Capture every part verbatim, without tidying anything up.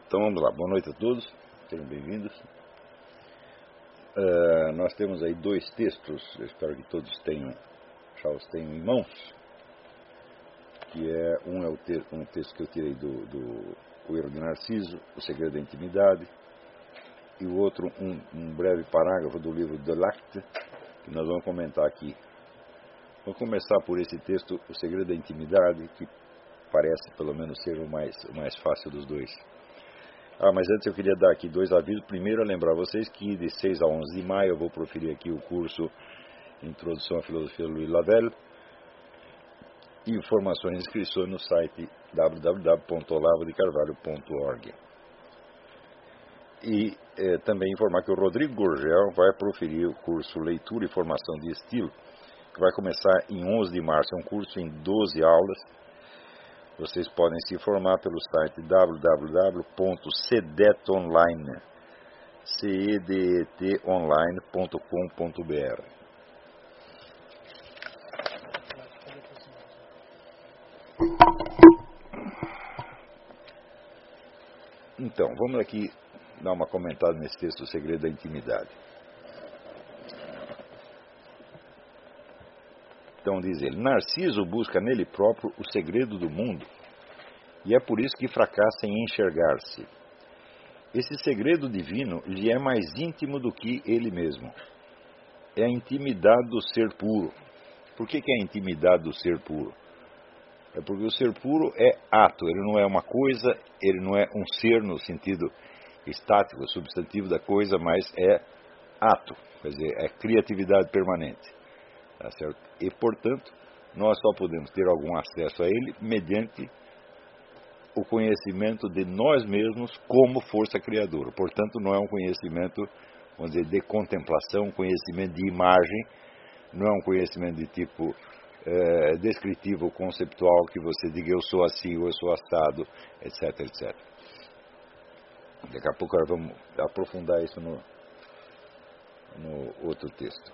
Então vamos lá, boa noite a todos, sejam bem-vindos. Uh, nós temos aí dois textos, eu espero que todos tenham, já os tenham em mãos, que é, um é o te um texto que eu tirei do, do O Erro de Narciso, O Segredo da Intimidade, e o outro um, um breve parágrafo do livro de Lacte, que nós vamos comentar aqui. Vamos começar por esse texto, O Segredo da Intimidade, que parece pelo menos ser o mais, o mais fácil dos dois. Ah, mas antes eu queria dar aqui dois avisos. Primeiro, é lembrar vocês que de seis a onze de maio eu vou proferir aqui o curso Introdução à Filosofia de Louis Lavelle. Informações e inscrições no site w w w ponto olavo de carvalho ponto org. E eh, também informar que o Rodrigo Gurgel vai proferir o curso Leitura e Formação de Estilo, que vai começar em onze de março. É um curso em doze aulas. Vocês podem se informar pelo site w w w ponto cedetonline ponto com ponto b r. Então, vamos aqui dar uma comentada nesse texto, O Segredo da Intimidade. Então diz ele: Narciso busca nele próprio o segredo do mundo, e é por isso que fracassa em enxergar-se. Esse segredo divino lhe é mais íntimo do que ele mesmo. É a intimidade do ser puro. Por que que é a intimidade do ser puro? É porque o ser puro é ato, ele não é uma coisa, ele não é um ser no sentido estático, substantivo da coisa, mas é ato, quer dizer, é criatividade permanente. Tá certo? E, portanto, nós só podemos ter algum acesso a ele mediante o conhecimento de nós mesmos como força criadora. Portanto, não é um conhecimento, vamos dizer, de contemplação, um conhecimento de imagem, não é um conhecimento de tipo é, descritivo, conceptual, que você diga eu sou assim ou eu sou assado, etc, etcétera. Daqui a pouco nós vamos aprofundar isso no, no outro texto.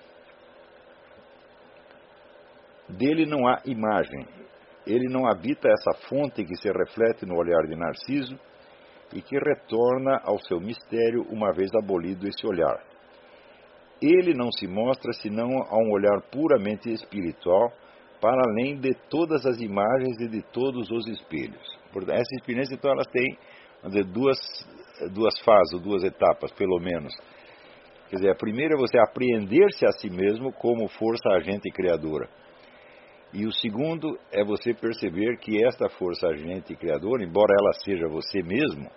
Dele não há imagem. Ele não habita essa fonte que se reflete no olhar de Narciso e que retorna ao seu mistério uma vez abolido esse olhar. Ele não se mostra senão a um olhar puramente espiritual, para além de todas as imagens e de todos os espelhos. Essa experiência, então, ela tem, vamos dizer, duas, duas fases, duas etapas, pelo menos. Quer dizer, a primeira é você apreender-se a si mesmo como força agente e criadora. E o segundo é você perceber que esta força agente e criadora, embora ela seja você mesmo,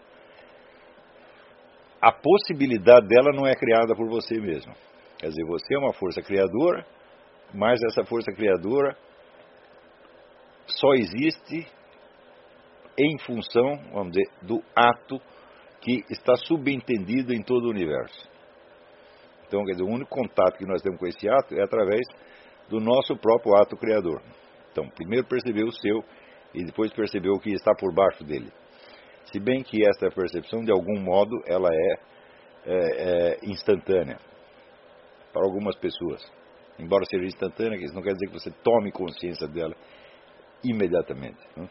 a possibilidade dela não é criada por você mesmo. Quer dizer, você é uma força criadora, mas essa força criadora só existe em função, vamos dizer, do ato que está subentendido em todo o universo. Então, quer dizer, o único contato que nós temos com esse ato é através do nosso próprio ato criador. Então, primeiro perceber o seu e depois perceber o que está por baixo dele. Se bem que esta percepção, de algum modo, ela é, é, é instantânea para algumas pessoas. Embora seja instantânea, isso não quer dizer que você tome consciência dela imediatamente. Né?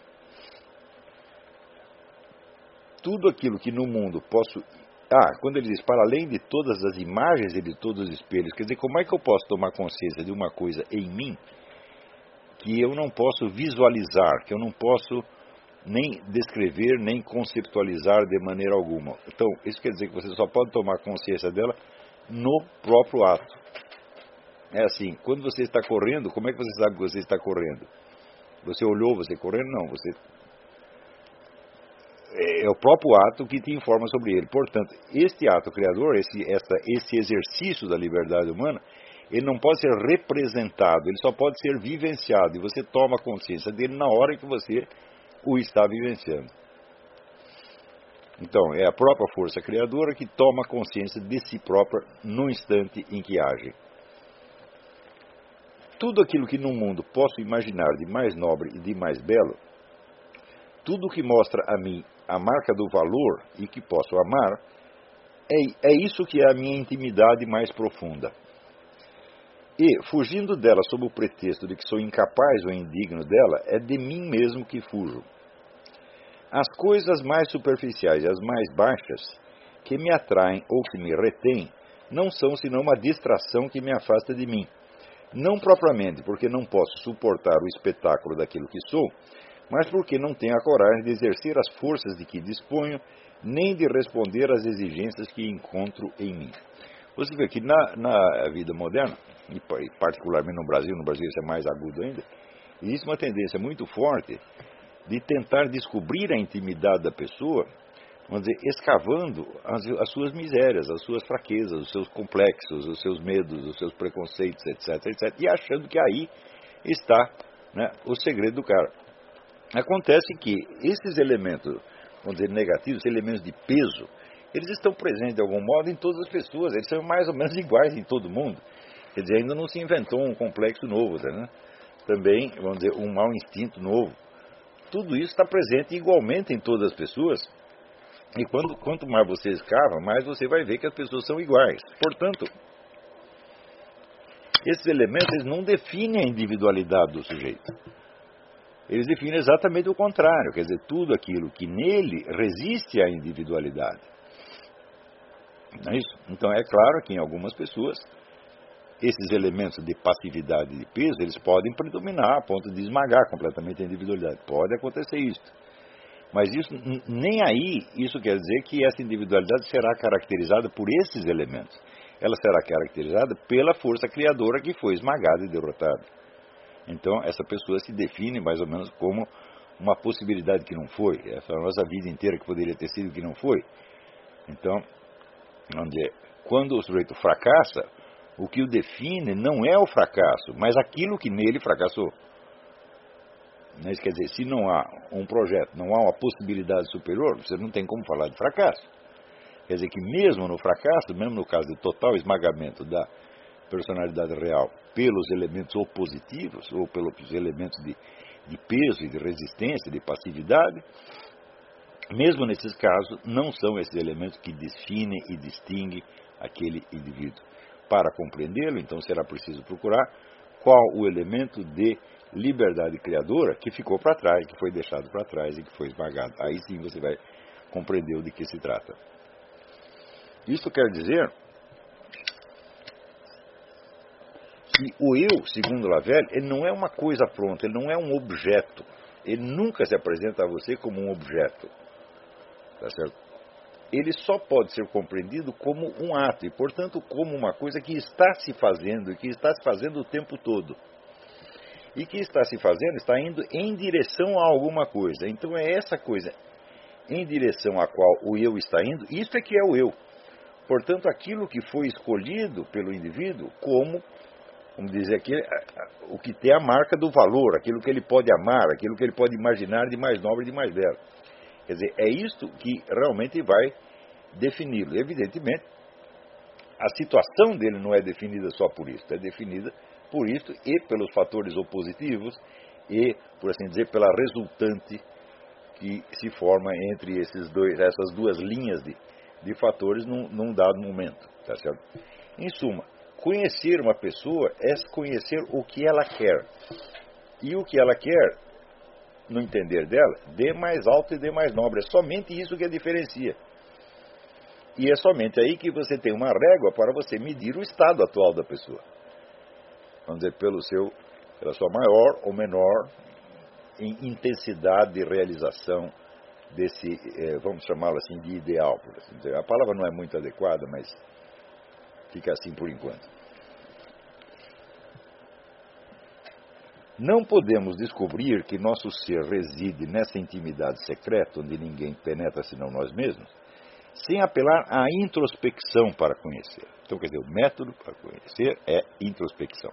Tudo aquilo que no mundo posso... Ah, quando ele diz, para além de todas as imagens e de todos os espelhos, quer dizer, como é que eu posso tomar consciência de uma coisa em mim que eu não posso visualizar, que eu não posso nem descrever, nem conceptualizar de maneira alguma? Então, isso quer dizer que você só pode tomar consciência dela no próprio ato. É assim, quando você está correndo, como é que você sabe que você está correndo? Você olhou você correndo? Não, você... é o próprio ato que te informa sobre ele. Portanto, este ato criador, esse, essa, esse exercício da liberdade humana, ele não pode ser representado, ele só pode ser vivenciado, e você toma consciência dele na hora que você o está vivenciando. Então, é a própria força criadora que toma consciência de si própria no instante em que age. Tudo aquilo que no mundo posso imaginar de mais nobre e de mais belo, tudo que mostra a mim a marca do valor e que posso amar, é, é isso que é a minha intimidade mais profunda. E, fugindo dela sob o pretexto de que sou incapaz ou indigno dela, é de mim mesmo que fujo. As coisas mais superficiais e as mais baixas que me atraem ou que me retêm não são senão uma distração que me afasta de mim. Não propriamente porque não posso suportar o espetáculo daquilo que sou, mas porque não tenho a coragem de exercer as forças de que disponho, nem de responder às exigências que encontro em mim. Você vê que na, na vida moderna, e particularmente no Brasil, no Brasil isso é mais agudo ainda, existe uma tendência muito forte de tentar descobrir a intimidade da pessoa, vamos dizer, escavando as, as suas misérias, as suas fraquezas, os seus complexos, os seus medos, os seus preconceitos, etc, etc, e achando que aí está, né, o segredo do cara. Acontece que esses elementos, vamos dizer, negativos, elementos de peso, eles estão presentes de algum modo em todas as pessoas, eles são mais ou menos iguais em todo mundo. Quer dizer, ainda não se inventou um complexo novo, né? Também, vamos dizer, um mau instinto novo. Tudo isso está presente igualmente em todas as pessoas. E quando, quanto mais você escava, mais você vai ver que as pessoas são iguais. Portanto, esses elementos eles não definem a individualidade do sujeito. Eles definem exatamente o contrário. Quer dizer, tudo aquilo que nele resiste à individualidade. Não é isso? Então, é claro que em algumas pessoas, esses elementos de passividade e de peso, eles podem predominar a ponto de esmagar completamente a individualidade. Pode acontecer isso. Mas isso, nem aí, isso quer dizer que essa individualidade será caracterizada por esses elementos. Ela será caracterizada pela força criadora que foi esmagada e derrotada. Então, essa pessoa se define mais ou menos como uma possibilidade que não foi. Essa é a nossa vida inteira que poderia ter sido que não foi. Então, onde, quando o sujeito fracassa, o que o define não é o fracasso, mas aquilo que nele fracassou. Isso quer dizer, se não há um projeto, não há uma possibilidade superior, você não tem como falar de fracasso. Quer dizer que mesmo no fracasso, mesmo no caso de total esmagamento da personalidade real pelos elementos opositivos, ou pelos elementos de, de peso e de resistência, de passividade, mesmo nesses casos, não são esses elementos que definem e distinguem aquele indivíduo. Para compreendê-lo, então, será preciso procurar qual o elemento de liberdade criadora que ficou para trás, que foi deixado para trás e que foi esmagado. Aí sim você vai compreender de que se trata. Isso quer dizer que o eu, segundo Lavelle, ele não é uma coisa pronta, ele não é um objeto. Ele nunca se apresenta a você como um objeto. Tá certo? Ele só pode ser compreendido como um ato, e portanto como uma coisa que está se fazendo, e que está se fazendo o tempo todo. E que está se fazendo, está indo em direção a alguma coisa. Então é essa coisa em direção à qual o eu está indo, isso é que é o eu. Portanto, aquilo que foi escolhido pelo indivíduo como, vamos dizer aqui, o que tem a marca do valor, aquilo que ele pode amar, aquilo que ele pode imaginar de mais nobre e de mais belo. Quer dizer, é isto que realmente vai defini-lo. Evidentemente, a situação dele não é definida só por isso, é definida por isso e pelos fatores opositivos e, por assim dizer, pela resultante que se forma entre esses dois, essas duas linhas de, de fatores num, num dado momento. Tá certo? Em suma, conhecer uma pessoa é conhecer o que ela quer. E o que ela quer, no entender dela, de mais alto e de mais nobre. É somente isso que a diferencia. E é somente aí que você tem uma régua para você medir o estado atual da pessoa. Vamos dizer, pelo seu, pela sua maior ou menor em intensidade de realização desse, eh, vamos chamá-lo assim, de ideal. Por assim dizer. A palavra não é muito adequada, mas fica assim por enquanto. Não podemos descobrir que nosso ser reside nessa intimidade secreta, onde ninguém penetra senão nós mesmos, sem apelar à introspecção para conhecer. Então, quer dizer, o método para conhecer é introspecção.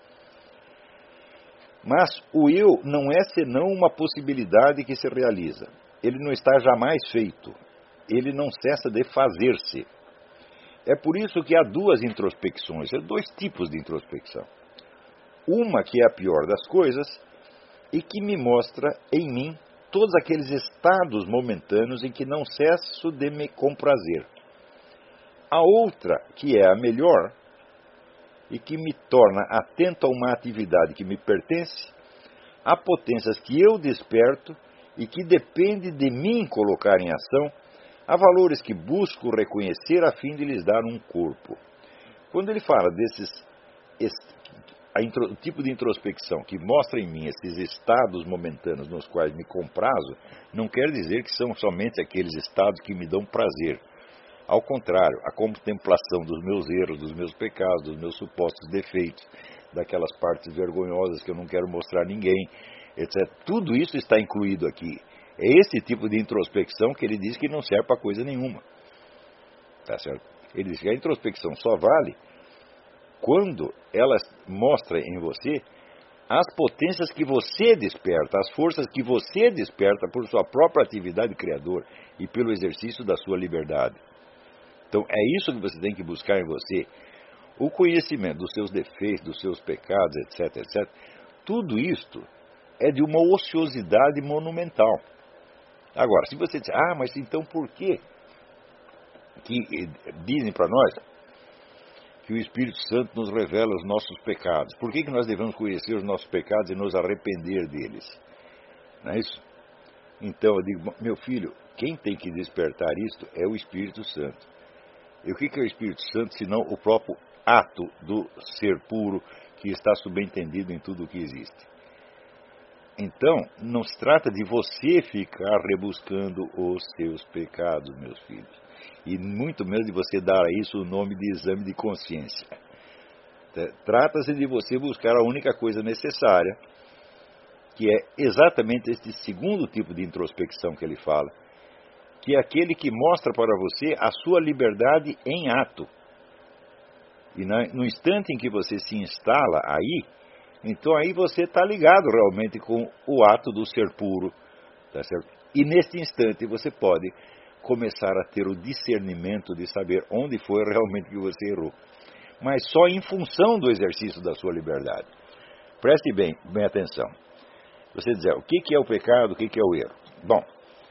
Mas o eu não é senão uma possibilidade que se realiza. Ele não está jamais feito. Ele não cessa de fazer-se. É por isso que há duas introspecções, há dois tipos de introspecção. Uma que é a pior das coisas e que me mostra em mim todos aqueles estados momentâneos em que não cesso de me comprazer. A outra, que é a melhor e que me torna atento a uma atividade que me pertence, a potências que eu desperto e que depende de mim colocar em ação, há valores que busco reconhecer a fim de lhes dar um corpo. Quando ele fala desses, a intro, o tipo de introspecção que mostra em mim esses estados momentâneos nos quais me comprazo, não quer dizer que são somente aqueles estados que me dão prazer. Ao contrário, a contemplação dos meus erros, dos meus pecados, dos meus supostos defeitos, daquelas partes vergonhosas que eu não quero mostrar a ninguém, etcétera. Tudo isso está incluído aqui. É esse tipo de introspecção que ele diz que não serve para coisa nenhuma. Tá certo? Ele diz que a introspecção só vale quando ela mostra em você as potências que você desperta, as forças que você desperta por sua própria atividade criadora e pelo exercício da sua liberdade. Então é isso que você tem que buscar em você. O conhecimento dos seus defeitos, dos seus pecados, etc, etcétera. Tudo isto é de uma ociosidade monumental. Agora, se você diz, ah, mas então por que que dizem para nós que o Espírito Santo nos revela os nossos pecados? Por que que nós devemos conhecer os nossos pecados e nos arrepender deles? Não é isso? Então eu digo, meu filho, quem tem que despertar isto é o Espírito Santo. E o que que é o Espírito Santo, senão o próprio ato do ser puro que está subentendido em tudo o que existe? Então, não se trata de você ficar rebuscando os seus pecados, meus filhos. E muito menos de você dar a isso o nome de exame de consciência. Trata-se de você buscar a única coisa necessária, que é exatamente este segundo tipo de introspecção que ele fala, que é aquele que mostra para você a sua liberdade em ato. E no instante em que você se instala aí, então aí você está ligado realmente com o ato do ser puro. Tá certo? E neste instante você pode começar a ter o discernimento de saber onde foi realmente que você errou. Mas só em função do exercício da sua liberdade. Preste bem, bem atenção. Você diz, o que é o pecado, o que é o erro? Bom,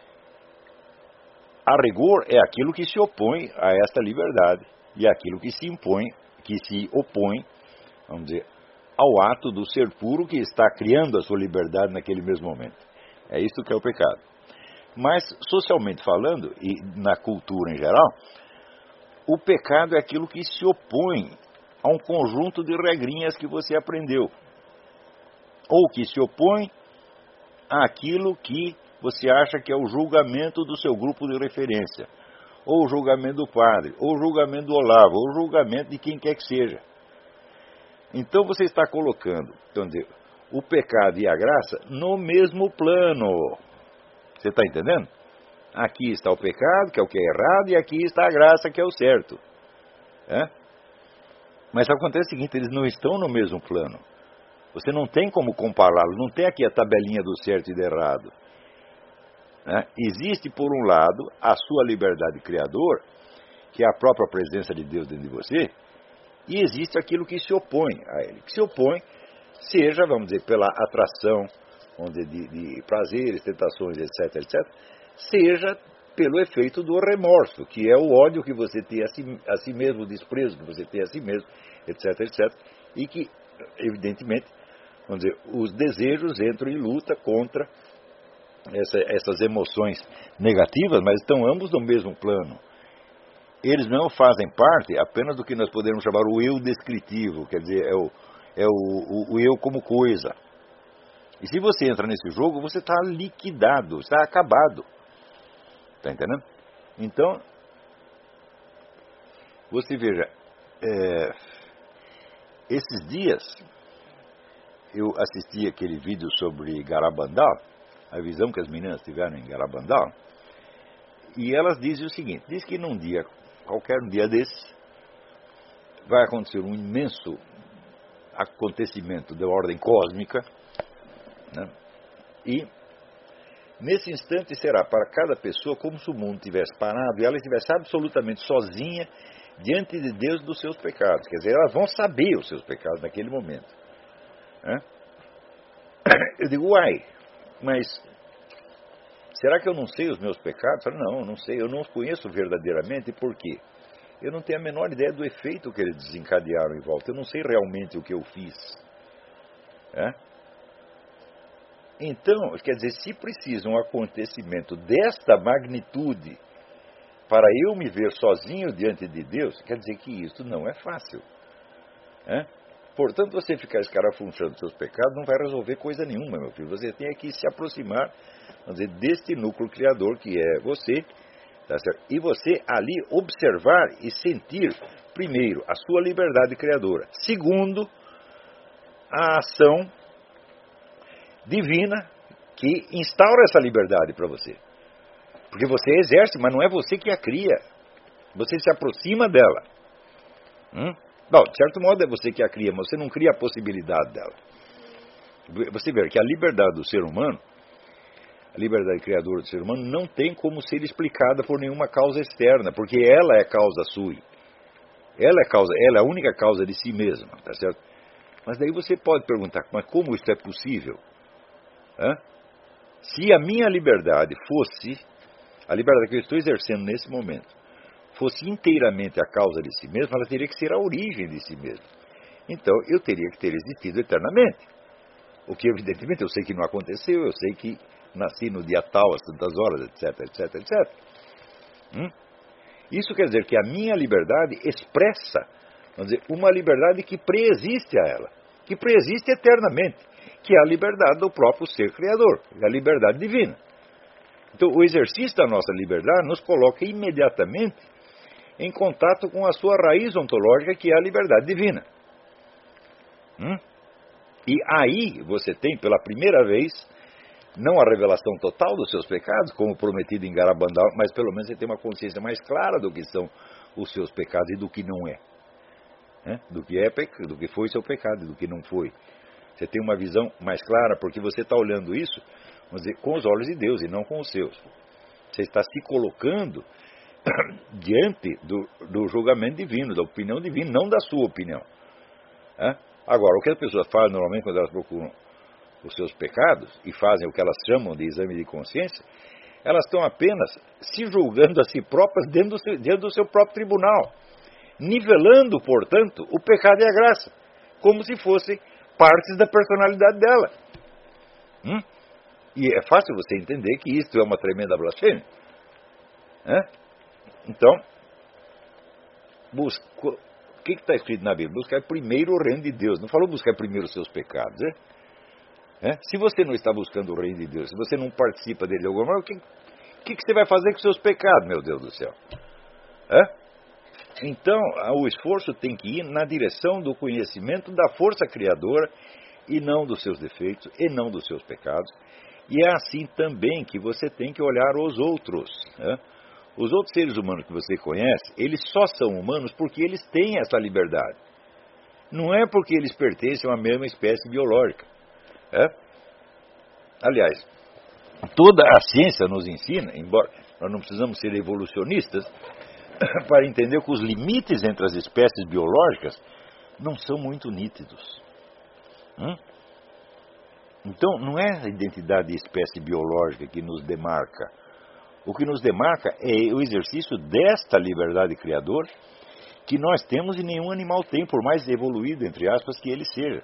a rigor é aquilo que se opõe a esta liberdade e aquilo que se impõe, que se opõe, vamos dizer, ao ato do ser puro que está criando a sua liberdade naquele mesmo momento. É isso que é o pecado. Mas, socialmente falando, e na cultura em geral, o pecado é aquilo que se opõe a um conjunto de regrinhas que você aprendeu. Ou que se opõe àquilo que você acha que é o julgamento do seu grupo de referência. Ou o julgamento do padre, ou o julgamento do Olavo, ou o julgamento de quem quer que seja. Então você está colocando, então, o pecado e a graça no mesmo plano. Você está entendendo? Aqui está o pecado, que é o que é errado, e aqui está a graça, que é o certo. É? Mas acontece o seguinte, eles não estão no mesmo plano. Você não tem como compará-los, não tem aqui a tabelinha do certo e do errado. É? Existe, por um lado, a sua liberdade criadora, que é a própria presença de Deus dentro de você, e existe aquilo que se opõe a ele. Que se opõe, seja, vamos dizer, pela atração de, de, de prazeres, tentações, etc, etcétera, seja pelo efeito do remorso, que é o ódio que você tem a si, a si mesmo, o desprezo que você tem a si mesmo, etc, etcétera, e que, evidentemente, vamos dizer, os desejos entram em luta contra essa, essas emoções negativas, mas estão ambos no mesmo plano. Eles não fazem parte apenas do que nós podemos chamar o eu descritivo, quer dizer, é o, é o, o, o eu como coisa. E se você entra nesse jogo, você está liquidado, está acabado. Está entendendo? Então, você veja, é, esses dias eu assisti aquele vídeo sobre Garabandal, a visão que as meninas tiveram em Garabandal, e elas dizem o seguinte, diz que num dia, qualquer um dia desses, vai acontecer um imenso acontecimento de ordem cósmica, né? E nesse instante será para cada pessoa como se o mundo tivesse parado e ela estivesse absolutamente sozinha diante de Deus dos seus pecados. Quer dizer, elas vão saber os seus pecados naquele momento, né? Eu digo, uai, mas será que eu não sei os meus pecados? Eu falo, não, eu não sei, eu não os conheço verdadeiramente. Por quê? Eu não tenho a menor ideia do efeito que eles desencadearam em volta. Eu não sei realmente o que eu fiz. É? Então, quer dizer, se precisa um acontecimento desta magnitude para eu me ver sozinho diante de Deus, quer dizer que isso não é fácil. É? Portanto, você ficar escarafunchando seus pecados não vai resolver coisa nenhuma, meu filho. Você tem que se aproximar, vamos dizer, deste núcleo criador que é você, tá certo? E você ali observar e sentir, primeiro, a sua liberdade criadora. Segundo, a ação divina que instaura essa liberdade para você. Porque você exerce, mas não é você que a cria. Você se aproxima dela. Hum? Bom, de certo modo é você que a cria, mas você não cria a possibilidade dela. Você vê que a liberdade do ser humano, a liberdade criadora do ser humano, não tem como ser explicada por nenhuma causa externa, porque ela é causa sua. Ela é, causa, ela é a única causa de si mesma, tá certo? Mas daí você pode perguntar, mas como isso é possível? Hã? Se a minha liberdade fosse, a liberdade que eu estou exercendo nesse momento, fosse inteiramente a causa de si mesma, ela teria que ser a origem de si mesma. Então, eu teria que ter existido eternamente. O que, evidentemente, eu sei que não aconteceu, eu sei que nasci no dia tal, às tantas horas, etc, etc, etcétera. Hum? Isso quer dizer que a minha liberdade expressa, vamos dizer, uma liberdade que preexiste a ela, que preexiste eternamente, que é a liberdade do próprio ser criador, a liberdade divina. Então, o exercício da nossa liberdade nos coloca imediatamente em contato com a sua raiz ontológica, que é a liberdade divina. Hum? E aí você tem, pela primeira vez, não a revelação total dos seus pecados, como prometido em Garabandal, mas pelo menos você tem uma consciência mais clara do que são os seus pecados e do que não é. Né? Do que é peca... do que foi seu pecado e do que não foi. Você tem uma visão mais clara, porque você está olhando isso, vamos dizer, com os olhos de Deus e não com os seus. Você está se colocando diante do, do julgamento divino, da opinião divina, não da sua opinião. É? Agora, o que as pessoas fazem normalmente quando elas procuram os seus pecados e fazem o que elas chamam de exame de consciência, elas estão apenas se julgando a si próprias dentro do seu, dentro do seu próprio tribunal, nivelando, portanto, o pecado e a graça, como se fossem partes da personalidade dela. Hum? E é fácil você entender que isto é uma tremenda blasfêmia. É? Então, busca, o que está escrito na Bíblia? Buscar primeiro o reino de Deus. Não falou buscar primeiro os seus pecados. É? É? Se você não está buscando o reino de Deus, se você não participa dele de alguma forma, o que, que, que você vai fazer com os seus pecados, meu Deus do céu? É? Então, o esforço tem que ir na direção do conhecimento da força criadora e não dos seus defeitos e não dos seus pecados. E é assim também que você tem que olhar os outros. É? Os outros seres humanos que você conhece, eles só são humanos porque eles têm essa liberdade. Não é porque eles pertencem a uma mesma espécie biológica. É? Aliás, toda a ciência nos ensina, embora nós não precisamos ser evolucionistas, para entender que os limites entre as espécies biológicas não são muito nítidos. Hum? Então, não é a identidade de espécie biológica que nos demarca. O que nos demarca é o exercício desta liberdade criadora que nós temos e nenhum animal tem, por mais evoluído, entre aspas, que ele seja.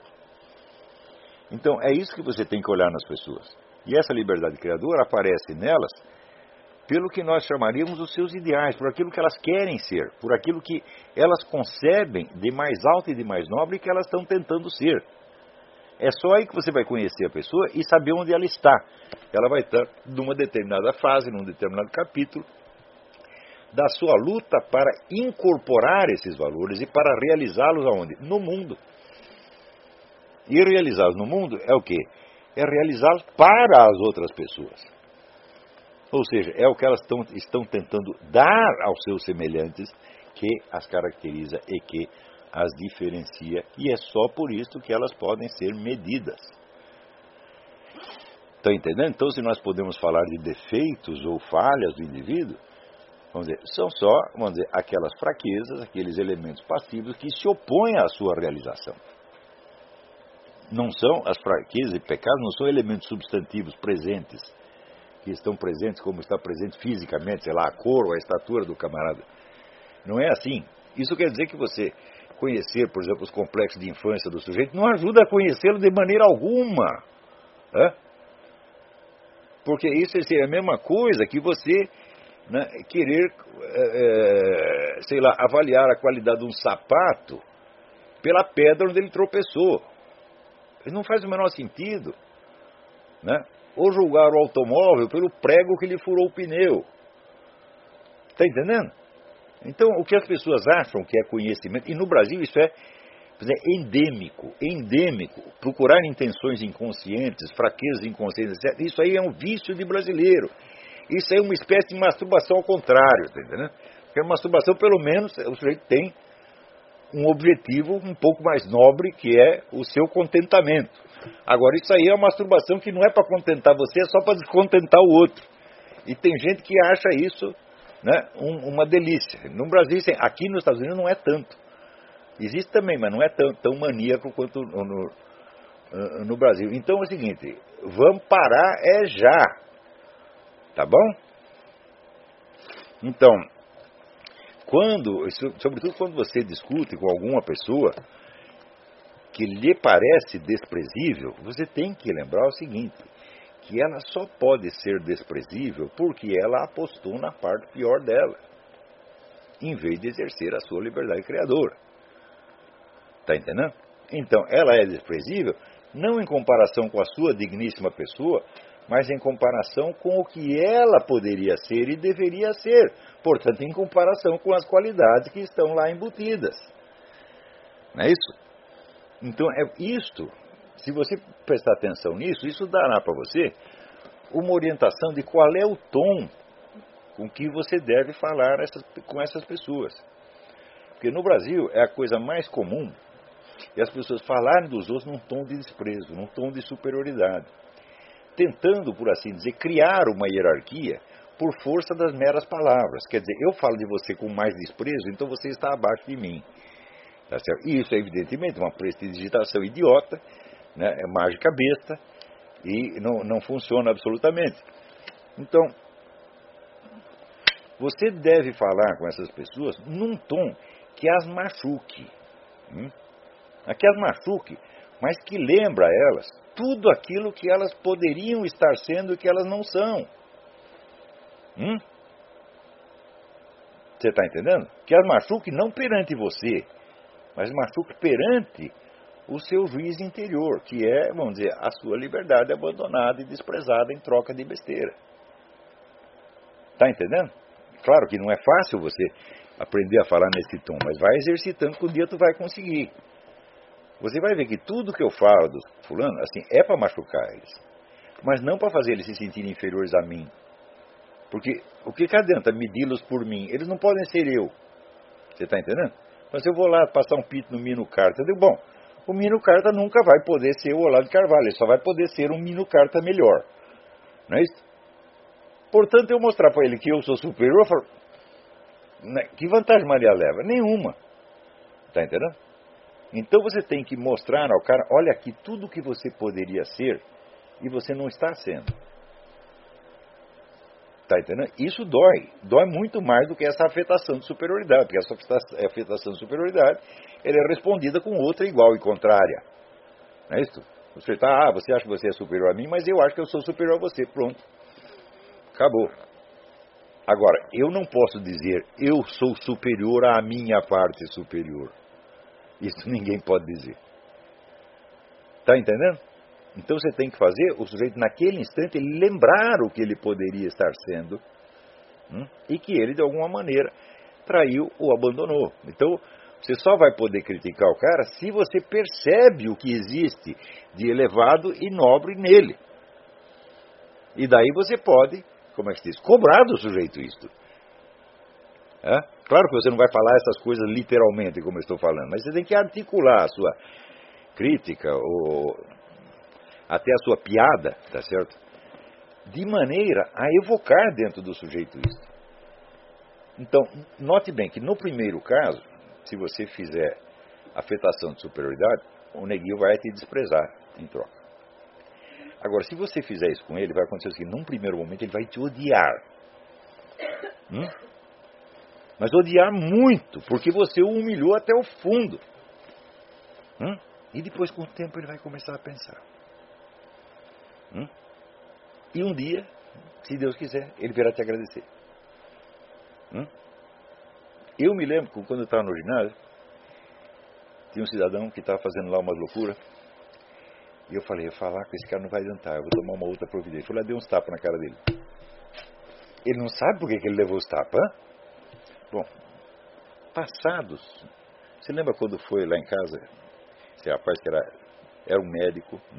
Então, é isso que você tem que olhar nas pessoas. E essa liberdade criadora aparece nelas pelo que nós chamaríamos os seus ideais, por aquilo que elas querem ser, por aquilo que elas concebem de mais alto e de mais nobre que elas estão tentando ser. É só aí que você vai conhecer a pessoa e saber onde ela está. Ela vai estar numa determinada fase, num determinado capítulo da sua luta para incorporar esses valores e para realizá-los aonde? No mundo. E realizá-los no mundo é o quê? É realizá-los para as outras pessoas. Ou seja, é o que elas estão, estão tentando dar aos seus semelhantes que as caracteriza e que as diferencia, e é só por isso que elas podem ser medidas. Estão entendendo? Então, se nós podemos falar de defeitos ou falhas do indivíduo, vamos dizer, são só, vamos dizer, aquelas fraquezas, aqueles elementos passivos que se opõem à sua realização. Não são, as fraquezas e pecados não são elementos substantivos presentes, que estão presentes como está presente fisicamente, sei lá, a cor ou a estatura do camarada. Não é assim. Isso quer dizer que você conhecer, por exemplo, os complexos de infância do sujeito não ajuda a conhecê-lo de maneira alguma. É? Porque isso é a mesma coisa que você, né, querer, é, sei lá, avaliar a qualidade de um sapato pela pedra onde ele tropeçou. Isso não faz o menor sentido, né? Ou julgar o automóvel pelo prego que lhe furou o pneu. Está entendendo? Então, o que as pessoas acham que é conhecimento, e no Brasil isso é, é endêmico, endêmico, procurar intenções inconscientes, fraquezas inconscientes, etcétera. Isso aí é um vício de brasileiro. Isso aí é uma espécie de masturbação ao contrário, tá entendendo? Porque a masturbação, pelo menos, o sujeito tem um objetivo um pouco mais nobre, que é o seu contentamento. Agora, isso aí é uma masturbação que não é para contentar você, é só para descontentar o outro. E tem gente que acha isso, né, um, uma delícia. No Brasil, aqui nos Estados Unidos não é tanto. Existe também, mas não é tão, tão maníaco quanto no, no, no Brasil. Então é o seguinte, vamos parar é já. Tá bom? Então, quando, sobretudo quando você discute com alguma pessoa que lhe parece desprezível, você tem que lembrar o seguinte, que ela só pode ser desprezível porque ela apostou na parte pior dela, em vez de exercer a sua liberdade criadora. Está entendendo? Então, ela é desprezível não em comparação com a sua digníssima pessoa, mas em comparação com o que ela poderia ser e deveria ser. Portanto, em comparação com as qualidades que estão lá embutidas. Não é isso? Então, é isto, se você prestar atenção nisso, isso dará para você uma orientação de qual é o tom com que você deve falar essas, com essas pessoas. Porque no Brasil é a coisa mais comum e as pessoas falarem dos outros num tom de desprezo, num tom de superioridade, tentando, por assim dizer, criar uma hierarquia por força das meras palavras. Quer dizer, eu falo de você com mais desprezo, então você está abaixo de mim. Tá certo? E isso é evidentemente uma prestidigitação idiota, né? É mágica besta e não, não funciona absolutamente. Então, você deve falar com essas pessoas num tom que as machuque. Hum? Que as machuque, mas que lembra a elas tudo aquilo que elas poderiam estar sendo e que elas não são. Hum? Você está entendendo? Que as machuque não perante você, mas machuque perante o seu juiz interior, que é, vamos dizer, a sua liberdade abandonada e desprezada em troca de besteira. Está entendendo? Claro que não é fácil você aprender a falar nesse tom, mas vai exercitando que um dia tu vai conseguir. Você vai ver que tudo que eu falo do fulano, assim, é para machucar eles, mas não para fazer eles se sentirem inferiores a mim. Porque o que, que adianta medi-los por mim? Eles não podem ser eu. Você está entendendo? Então, se eu vou lá passar um pito no Mino Carta, eu digo, bom, o Mino Carta nunca vai poder ser o Olavo de Carvalho, ele só vai poder ser um Mino Carta melhor. Não é isso? Portanto, eu mostrar para ele que eu sou superior, eu falo, né, que vantagem Maria leva? Nenhuma. Está entendendo? Então você tem que mostrar ao cara, olha aqui tudo que você poderia ser e você não está sendo. Está entendendo? Isso dói. Dói muito mais do que essa afetação de superioridade, porque essa afetação de superioridade ela é respondida com outra igual e contrária. Não é isso? Você está, ah, você acha que você é superior a mim, mas eu acho que eu sou superior a você. Pronto. Acabou. Agora, eu não posso dizer, eu sou superior à minha parte superior. Isso ninguém pode dizer. Está entendendo? Então você tem que fazer o sujeito, naquele instante, ele lembrar o que ele poderia estar sendo, hum, e que ele, de alguma maneira, traiu ou abandonou. Então, você só vai poder criticar o cara se você percebe o que existe de elevado e nobre nele. E daí você pode, como é que se diz, cobrar do sujeito isto. É? Claro que você não vai falar essas coisas literalmente, como eu estou falando, mas você tem que articular a sua crítica, ou até a sua piada, tá certo? De maneira a evocar dentro do sujeito isso. Então, note bem que no primeiro caso, se você fizer afetação de superioridade, o neguinho vai te desprezar em troca. Agora, se você fizer isso com ele, vai acontecer o seguinte, num primeiro momento ele vai te odiar. Hum? Mas odiar muito, porque você o humilhou até o fundo. Hum? E depois, com o tempo, ele vai começar a pensar. Hum? E um dia, Se Deus quiser, ele virá te agradecer. Hum? Eu me lembro que quando eu estava no ginásio, tinha um cidadão que estava fazendo lá umas loucuras. E eu falei, eu falar com esse cara não vai adiantar, eu vou tomar uma outra providência. Eu fui lá e dei uns tapas na cara dele. Ele não sabe por que que ele levou os tapas, hein? Bom, passados. Você lembra quando foi lá em casa? Esse rapaz que era, era um médico. Hum?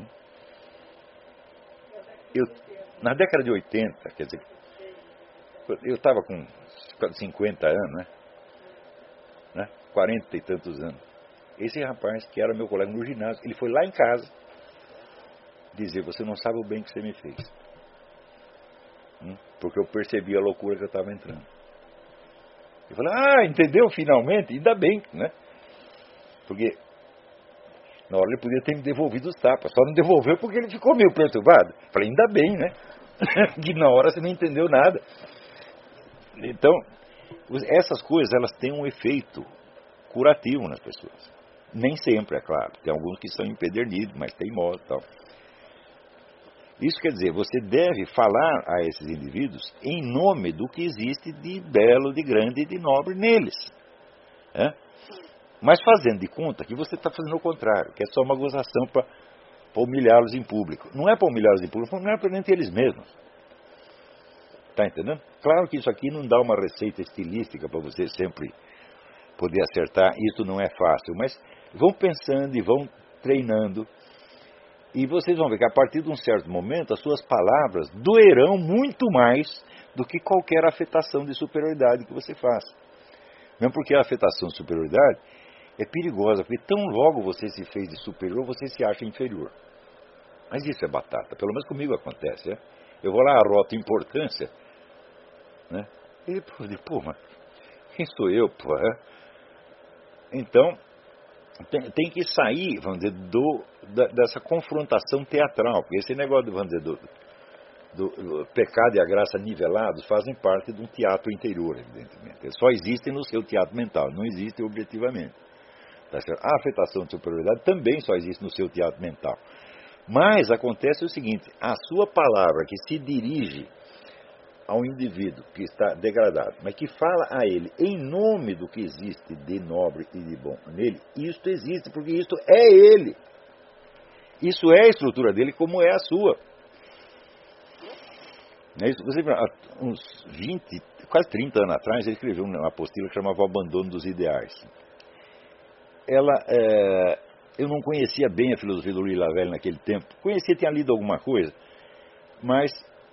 Eu, na década de oitenta, quer dizer, eu estava com cinquenta anos, né? né? quarenta e tantos anos. Esse rapaz, que era meu colega no ginásio, ele foi lá em casa dizer, você não sabe o bem que você me fez. Hum? Porque eu percebi a loucura que eu estava entrando. Eu falei, ah, entendeu finalmente? Ainda bem, né? Porque na hora ele podia ter me devolvido os tapas, só não devolveu porque ele ficou meio perturbado. Eu falei, ainda bem, né? Que na hora você não entendeu nada. Então, essas coisas, elas têm um efeito curativo nas pessoas. Nem sempre, é claro. Tem alguns que são empedernidos, mas teimosos e tal. Isso quer dizer, você deve falar a esses indivíduos em nome do que existe de belo, de grande e de nobre neles. É? Mas fazendo de conta que você está fazendo o contrário, que é só uma gozação para humilhá-los em público. Não é para humilhá-los em público, não é para entre eles mesmos. Está entendendo? Claro que isso aqui não dá uma receita estilística para você sempre poder acertar. Isso não é fácil, mas vão pensando e vão treinando. E vocês vão ver que a partir de um certo momento as suas palavras doerão muito mais do que qualquer afetação de superioridade que você faça. Mesmo porque a afetação de superioridade é perigosa, porque tão logo você se fez de superior, você se acha inferior. Mas isso é batata, pelo menos comigo acontece. É? Eu vou lá, arroto importância, né? E pô, pô, mas quem sou eu, pô? É? Então, tem, tem que sair, vamos dizer, do, da, dessa confrontação teatral, porque esse negócio, vamos dizer, do, do, do pecado e a graça nivelados fazem parte de um teatro interior, evidentemente. Eles só existem no seu teatro mental, não existem objetivamente. Tá certo? A afetação de superioridade também só existe no seu teatro mental. Mas acontece o seguinte, a sua palavra que se dirige ao indivíduo que está degradado, mas que fala a ele em nome do que existe de nobre e de bom nele, isto existe, porque isto é ele. Isso é a estrutura dele, como é a sua. Você, há uns vinte, quase trinta anos atrás, ele escreveu uma apostila que chamava O Abandono dos Ideais. Ela, é, eu não conhecia bem a filosofia do Louis Lavelle naquele tempo. Conhecia, tinha lido alguma coisa, mas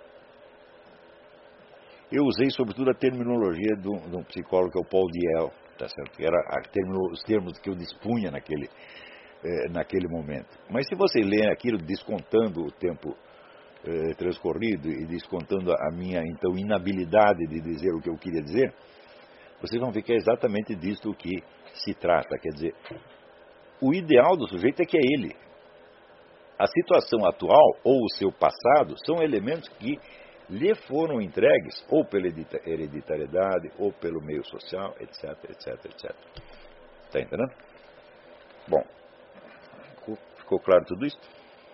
eu usei sobretudo a terminologia de um, de um psicólogo que é o Paul Diel, tá certo? Que era a termo, os termos que eu dispunha naquele, eh, naquele momento. Mas se você lê aquilo descontando o tempo eh, transcorrido e descontando a minha então inabilidade de dizer o que eu queria dizer, vocês vão ver que é exatamente disso que se trata. Quer dizer, o ideal do sujeito é que é ele. A situação atual ou o seu passado são elementos que lhe foram entregues ou pela hereditariedade, ou pelo meio social, etc, etc, etcétera. Está entendendo? Bom, ficou, ficou claro tudo isso?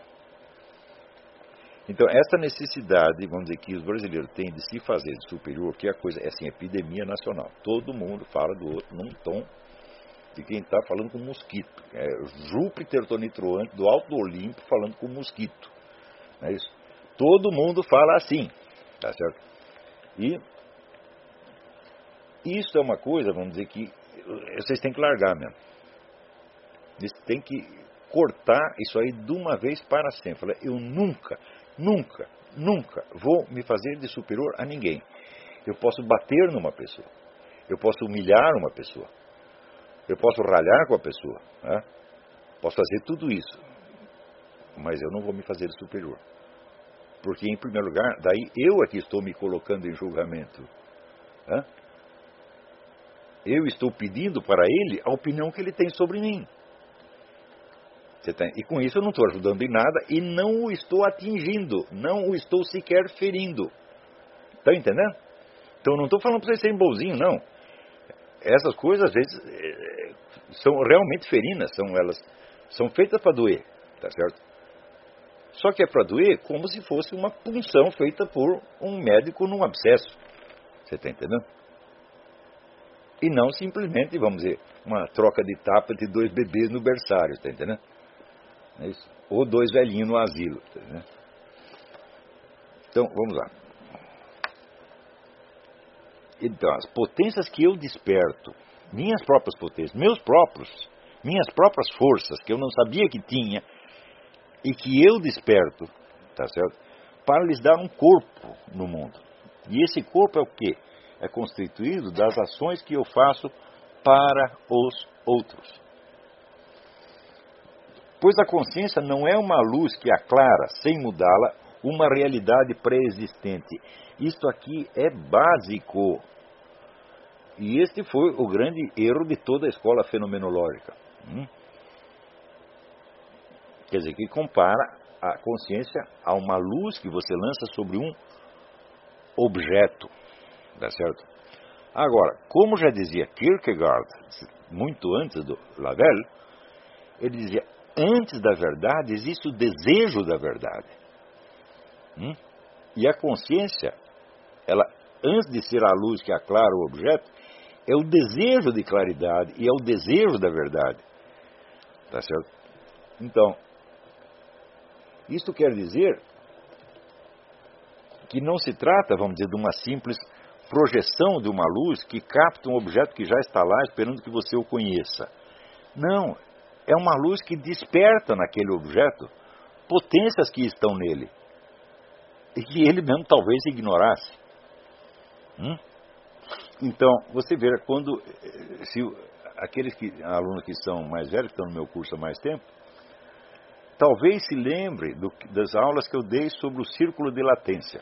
Então, essa necessidade, vamos dizer, que os brasileiros têm de se fazer de superior, que é a coisa, é assim, epidemia nacional. Todo mundo fala do outro num tom de quem está falando com mosquito. É Júpiter tonitruante do alto do Olimpo falando com mosquito. Não é isso? Todo mundo fala assim, tá certo? E isso é uma coisa, vamos dizer, que vocês têm que largar mesmo. Vocês têm que cortar isso aí de uma vez para sempre. Eu nunca, nunca, nunca vou me fazer de superior a ninguém. Eu posso bater numa pessoa. Eu posso humilhar uma pessoa. Eu posso ralhar com a pessoa. Né? Posso fazer tudo isso. Mas eu não vou me fazer de superior. Porque, em primeiro lugar, daí eu aqui estou me colocando em julgamento. Hã? Eu estou pedindo para ele a opinião que ele tem sobre mim. Você tem? E com isso eu não estou ajudando em nada e não o estou atingindo. Não o estou sequer ferindo. Está entendendo? Então, eu não estou falando para vocês serem bonzinhos, não. Essas coisas, às vezes, são realmente ferinas. São, elas são feitas para doer. Tá certo? Só que é para doer como se fosse uma punção feita por um médico num abscesso. Você está entendendo? E não simplesmente, vamos dizer, uma troca de tapa de dois bebês no berçário, está entendendo? É isso? Ou dois velhinhos no asilo, tá entendendo? Então, vamos lá. Então, as potências que eu desperto, minhas próprias potências, meus próprios, minhas próprias forças, que eu não sabia que tinha, e que eu desperto, tá certo? Para lhes dar um corpo no mundo. E esse corpo é o quê? É constituído das ações que eu faço para os outros. Pois a consciência não é uma luz que aclara, sem mudá-la, uma realidade pré-existente. Isto aqui é básico. E este foi o grande erro de toda a escola fenomenológica. Hum? Quer dizer, que compara a consciência a uma luz que você lança sobre um objeto. Tá certo? Agora, como já dizia Kierkegaard, muito antes do Lavelle, ele dizia, antes da verdade existe o desejo da verdade. Hum? E a consciência, ela, antes de ser a luz que aclara o objeto, é o desejo de claridade e é o desejo da verdade. Tá certo? Então, isto quer dizer que não se trata, vamos dizer, de uma simples projeção de uma luz que capta um objeto que já está lá esperando que você o conheça. Não, é uma luz que desperta naquele objeto potências que estão nele e que ele mesmo talvez ignorasse. Hum? Então, você vê, quando se, aqueles que, alunos que são mais velhos, que estão no meu curso há mais tempo, talvez se lembre do, das aulas que eu dei sobre o círculo de latência.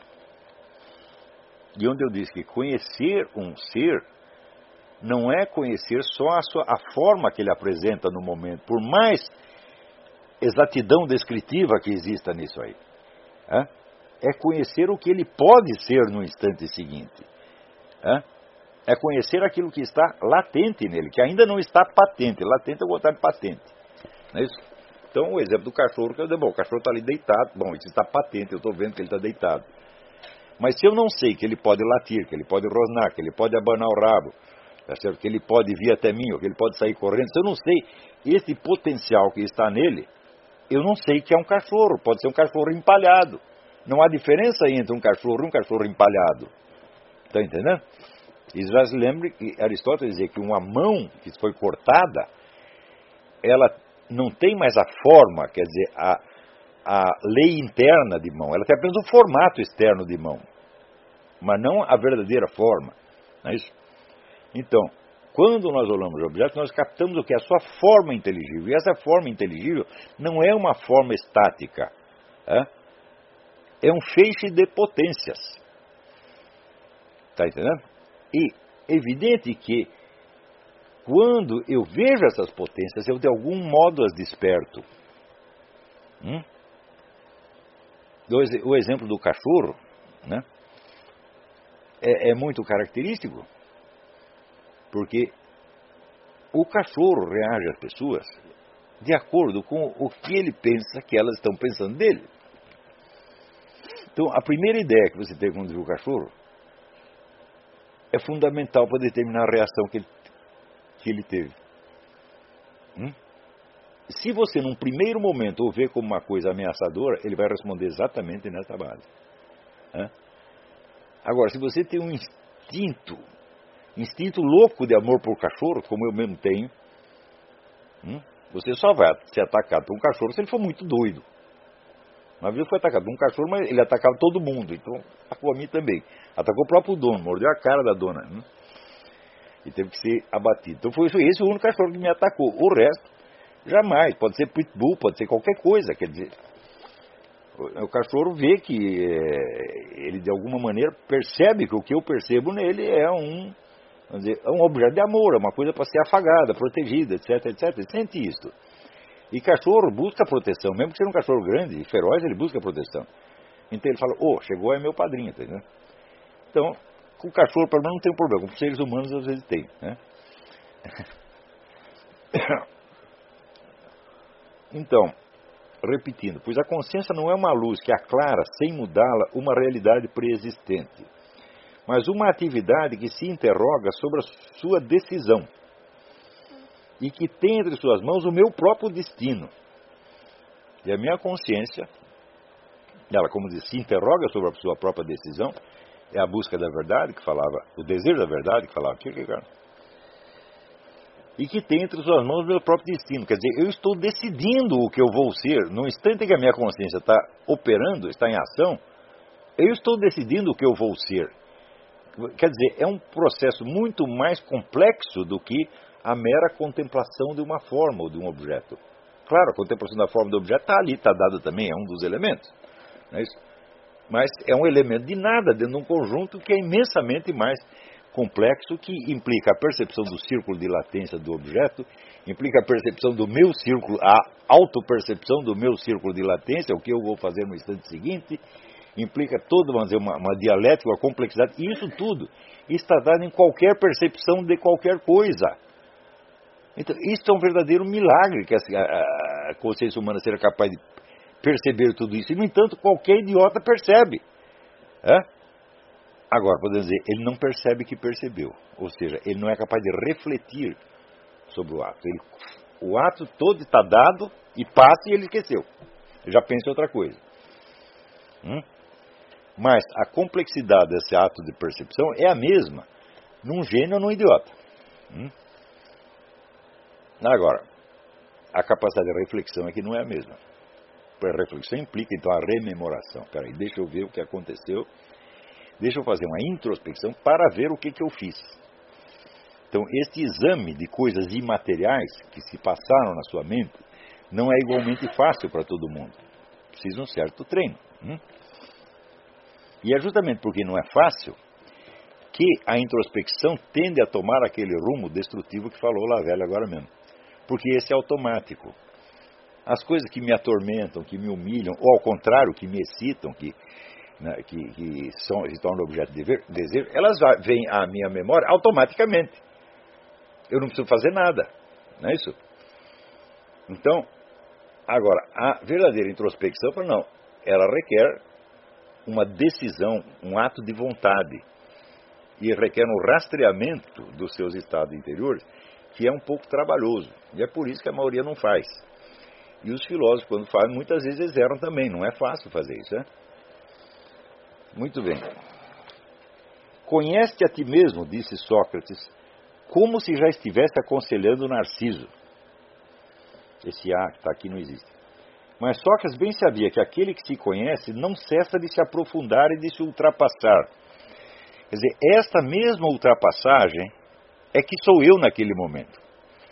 E onde eu disse que conhecer um ser não é conhecer só a, sua, a forma que ele apresenta no momento, por mais exatidão descritiva que exista nisso aí. É, é conhecer o que ele pode ser no instante seguinte. É, é conhecer aquilo que está latente nele, que ainda não está patente. Latente é o contrário de patente. Não é isso? Então, o exemplo do cachorro, que eu digo, bom, o cachorro está ali deitado, bom, isso está patente, eu estou vendo que ele está deitado. Mas se eu não sei que ele pode latir, que ele pode rosnar, que ele pode abanar o rabo, tá certo? Que ele pode vir até mim, ou que ele pode sair correndo, se eu não sei esse potencial que está nele, eu não sei que é um cachorro, pode ser um cachorro empalhado. Não há diferença entre um cachorro e um cachorro empalhado. Está entendendo? E já se lembre que Aristóteles dizia que uma mão que foi cortada, ela não tem mais a forma, quer dizer, a, a lei interna de mão. Ela tem apenas o formato externo de mão, mas não a verdadeira forma. Não é isso? Então, quando nós olhamos o objeto, nós captamos o que? A sua forma inteligível. E essa forma inteligível não é uma forma estática. É, é um feixe de potências. Está entendendo? E evidente que quando eu vejo essas potências, eu de algum modo as desperto. Hum? O exemplo do cachorro, né, é, é muito característico, porque o cachorro reage às pessoas de acordo com o que ele pensa que elas estão pensando dele. Então, a primeira ideia que você tem quando vê o cachorro é fundamental para determinar a reação que ele, que ele teve. Hum? Se você, num primeiro momento, o vê como uma coisa ameaçadora, ele vai responder exatamente nessa base. Hã? Agora, se você tem um instinto, instinto louco de amor por cachorro, como eu mesmo tenho, hum, você só vai ser atacado por um cachorro se ele for muito doido. Uma vez ele foi atacado por um cachorro, mas ele atacava todo mundo, então atacou a mim também. Atacou o próprio dono, mordeu a cara da dona. Hum? E teve que ser abatido. Então foi esse o único cachorro que me atacou. O resto, jamais. Pode ser pitbull, pode ser qualquer coisa. Quer dizer, o, o cachorro vê que é, ele de alguma maneira percebe que o que eu percebo nele é um, vamos dizer, é um objeto de amor, é uma coisa para ser afagada, protegida, etc, etc. Ele sente isso. E cachorro busca proteção, mesmo que seja um cachorro grande e feroz, ele busca proteção. Então ele fala, ô, oh, chegou, é meu padrinho, tá entendendo? Então, com o cachorro, pelo menos, não tem problema. Com os seres humanos, às vezes tem, né? Então, repetindo, pois a consciência não é uma luz que aclara, sem mudá-la, uma realidade preexistente, mas uma atividade que se interroga sobre a sua decisão e que tem entre suas mãos o meu próprio destino. E a minha consciência, ela, como diz, se interroga sobre a sua própria decisão, é a busca da verdade, que falava, o desejo da verdade, que falava aqui, cara. E que tem entre suas mãos o meu próprio destino. Quer dizer, eu estou decidindo o que eu vou ser. No instante que a minha consciência está operando, está em ação, eu estou decidindo o que eu vou ser. Quer dizer, é um processo muito mais complexo do que a mera contemplação de uma forma ou de um objeto. Claro, a contemplação da forma do objeto está ali, está dado também, é um dos elementos. Não é isso? Mas é um elemento de nada dentro de um conjunto que é imensamente mais complexo, que implica a percepção do círculo de latência do objeto, implica a percepção do meu círculo, a autopercepção do meu círculo de latência, o que eu vou fazer no instante seguinte, implica toda, vamos dizer, uma, uma dialética, uma complexidade, e isso tudo está dado em qualquer percepção de qualquer coisa. Então, isso é um verdadeiro milagre, que a, a consciência humana seja capaz de perceber tudo isso, e, no entanto, qualquer idiota percebe. É? Agora, podemos dizer, ele não percebe que percebeu. Ou seja, ele não é capaz de refletir sobre o ato. Ele, o ato todo está dado e passa e ele esqueceu. Ele já pensa em outra coisa. Hum? Mas a complexidade desse ato de percepção é a mesma num gênio ou num idiota. Hum? Agora, a capacidade de reflexão aqui não é a mesma. A reflexão implica, então, a rememoração. Peraí, deixa eu ver o que aconteceu. Deixa eu fazer uma introspecção para ver o que, que eu fiz. Então, este exame de coisas imateriais que se passaram na sua mente não é igualmente fácil para todo mundo. Precisa um certo treino. Hum? E é justamente porque não é fácil que a introspecção tende a tomar aquele rumo destrutivo que falou lá velho agora mesmo. Porque esse é automático. As coisas que me atormentam, que me humilham, ou ao contrário, que me excitam, que... Né, que, que são, se tornam objeto de desejo, elas vêm à minha memória automaticamente. Eu não preciso fazer nada. Não é isso? Então, agora, a verdadeira introspecção, não, ela requer uma decisão, um ato de vontade. E requer um rastreamento dos seus estados interiores, que é um pouco trabalhoso. E é por isso que a maioria não faz. E os filósofos, quando fazem, muitas vezes eles erram também. Não é fácil fazer isso, né? Muito bem. Conhece-te a ti mesmo, disse Sócrates, como se já estivesse aconselhando Narciso. Esse A que está aqui não existe. Mas Sócrates bem sabia que aquele que se conhece não cessa de se aprofundar e de se ultrapassar. Quer dizer, esta mesma ultrapassagem é que sou eu naquele momento.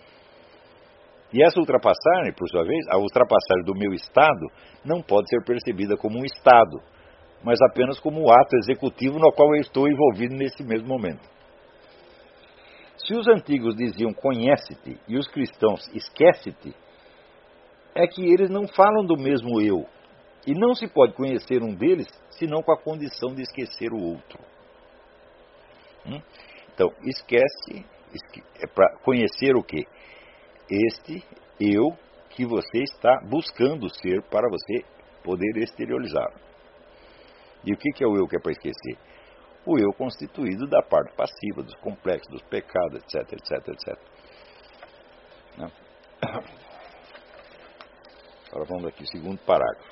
E essa ultrapassagem, por sua vez, a ultrapassagem do meu estado, não pode ser percebida como um estado, mas apenas como o ato executivo no qual eu estou envolvido nesse mesmo momento. Se os antigos diziam conhece-te e os cristãos esquece-te, é que eles não falam do mesmo eu, e não se pode conhecer um deles senão com a condição de esquecer o outro. Hum? Então, esquece, esque, é para conhecer o quê? Este eu que você está buscando ser para você poder exteriorizar. E o que é o eu que é para esquecer? O eu constituído da parte passiva, dos complexos, dos pecados, etc, etc, etcétera. Né? Agora vamos aqui, segundo parágrafo.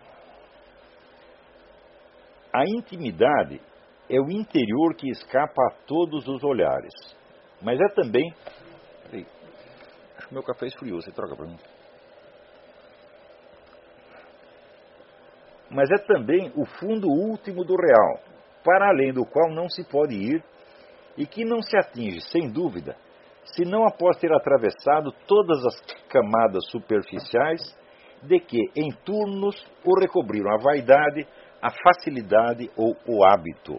A intimidade é o interior que escapa a todos os olhares. Mas é também... Peraí, acho que meu café esfriou, você troca para mim. Mas é também o fundo último do real, para além do qual não se pode ir e que não se atinge, sem dúvida, senão após ter atravessado todas as camadas superficiais de que, em turnos, o recobriram a vaidade, a facilidade ou o hábito.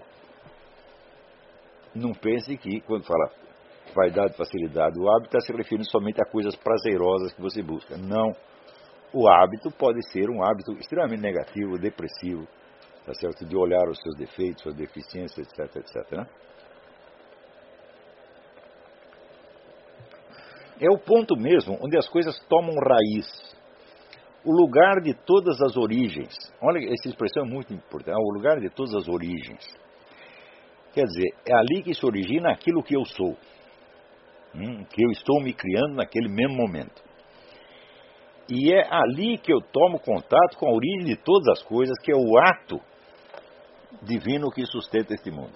Não pense que, quando fala vaidade, facilidade, o hábito está se referindo somente a coisas prazerosas que você busca. Não. O hábito pode ser um hábito extremamente negativo, depressivo, tá certo? De olhar os seus defeitos, suas deficiências, etc, etcétera. Né? É o ponto mesmo onde as coisas tomam raiz. o lugar de todas as origens. Olha, essa expressão é muito importante. O lugar de todas as origens. Quer dizer, é ali que se origina aquilo que eu sou. Hum, que eu estou me criando naquele mesmo momento. E é ali que eu tomo contato com a origem de todas as coisas, que é o ato divino que sustenta este mundo.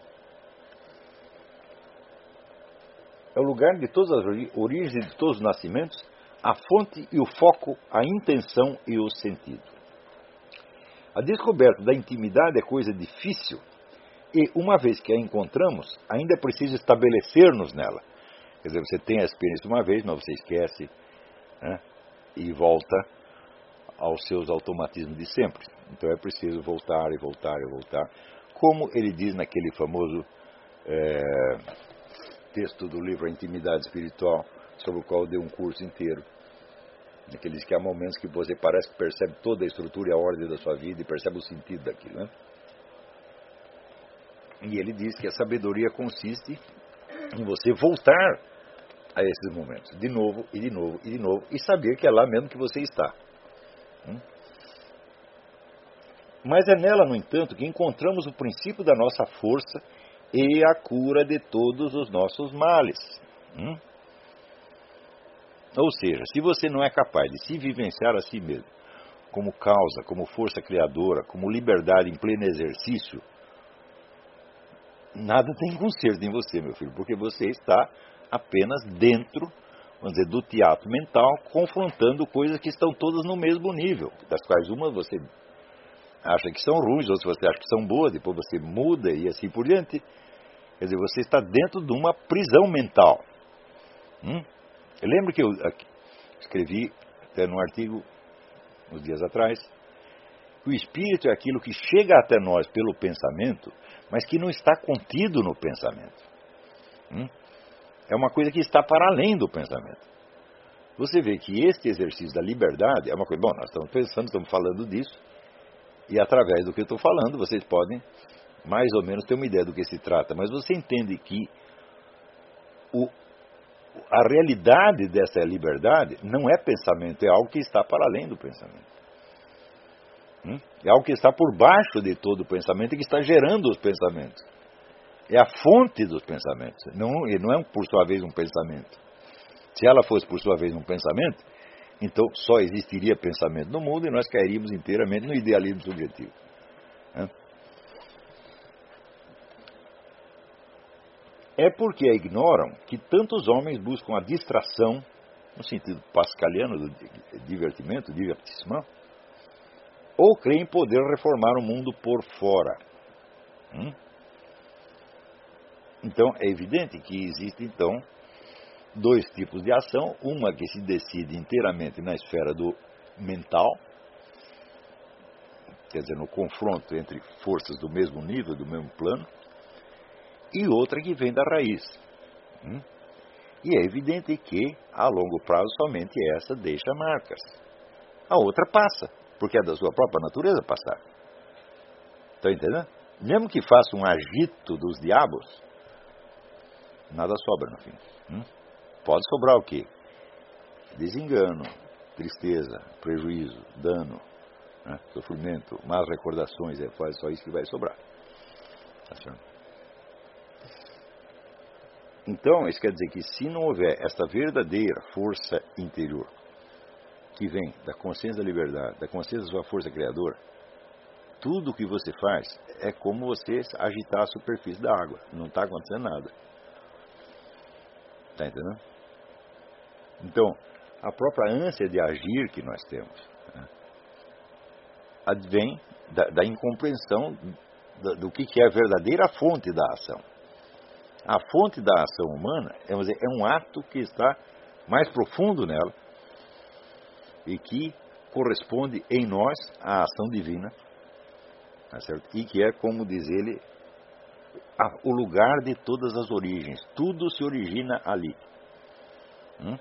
É o lugar de todas as origens e de todos os nascimentos, a fonte e o foco, a intenção e o sentido. A descoberta da intimidade é coisa difícil e, uma vez que a encontramos, ainda é preciso estabelecer-nos nela. Quer dizer, você tem a experiência uma vez, mas você esquece, né, e volta aos seus automatismos de sempre. Então é preciso voltar e voltar e voltar. Como ele diz naquele famoso é, texto do livro A Intimidade Espiritual, sobre o qual eu dei um curso inteiro. Ele diz que há momentos que você parece que percebe toda a estrutura e a ordem da sua vida e percebe o sentido daquilo, né? E ele diz que a sabedoria consiste em você voltar a esses momentos, de novo, e de novo, e de novo, e saber que é lá mesmo que você está. Mas é nela, no entanto, que encontramos o princípio da nossa força e a cura de todos os nossos males. Hum? Ou seja, se você não é capaz de se vivenciar a si mesmo como causa, como força criadora, como liberdade em pleno exercício, nada tem conserto em você, meu filho, porque você está apenas dentro, vamos dizer, do teatro mental, confrontando coisas que estão todas no mesmo nível, das quais uma você acha que são ruins, outras você acha que são boas, depois você muda e assim por diante. Quer dizer, você está dentro de uma prisão mental. Hum? Eu lembro que eu escrevi até num artigo, uns dias atrás, que o espírito é aquilo que chega até nós pelo pensamento, mas que não está contido no pensamento. Hum? É uma coisa que está para além do pensamento. Você vê que este exercício da liberdade é uma coisa... Bom, nós estamos pensando, estamos falando disso, e através do que eu estou falando, vocês podem mais ou menos ter uma ideia do que se trata, mas você entende que o, a realidade dessa liberdade não é pensamento, é algo que está para além do pensamento. Hum? É algo que está por baixo de todo o pensamento e que está gerando os pensamentos. É a fonte dos pensamentos, não, e não é por sua vez um pensamento. Se ela fosse por sua vez um pensamento, então só existiria pensamento no mundo e nós cairíamos inteiramente no idealismo subjetivo. É porque a ignoram que tantos homens buscam a distração, no sentido pascaliano do divertimento, divertissement, ou creem poder reformar o mundo por fora. Hum? Então, é evidente que existe, então, dois tipos de ação. Uma que se decide inteiramente na esfera do mental, quer dizer, no confronto entre forças do mesmo nível, do mesmo plano, e outra que vem da raiz. Hum? E é evidente que, a longo prazo, somente essa deixa marcas. A outra passa, porque é da sua própria natureza passar. Está entendendo? Mesmo que faça um agito dos diabos, nada sobra no fim. Hum? Pode sobrar o quê? Desengano, tristeza, prejuízo, dano, né? Sofrimento, más recordações, é só isso que vai sobrar. Tá certo? Então, isso quer dizer que se não houver esta verdadeira força interior, que vem da consciência da liberdade, da consciência da sua força criadora, tudo o que você faz é como você agitar a superfície da água. Não está acontecendo nada. Está entendendo? Então, a própria ânsia de agir que nós temos, né, advém da, da incompreensão do, do que, que é a verdadeira fonte da ação. A fonte da ação humana é, vamos dizer, é um ato que está mais profundo nela e que corresponde em nós à ação divina, tá certo? E que é, como diz ele, a, o lugar de todas as origens. Tudo se origina ali. Hum?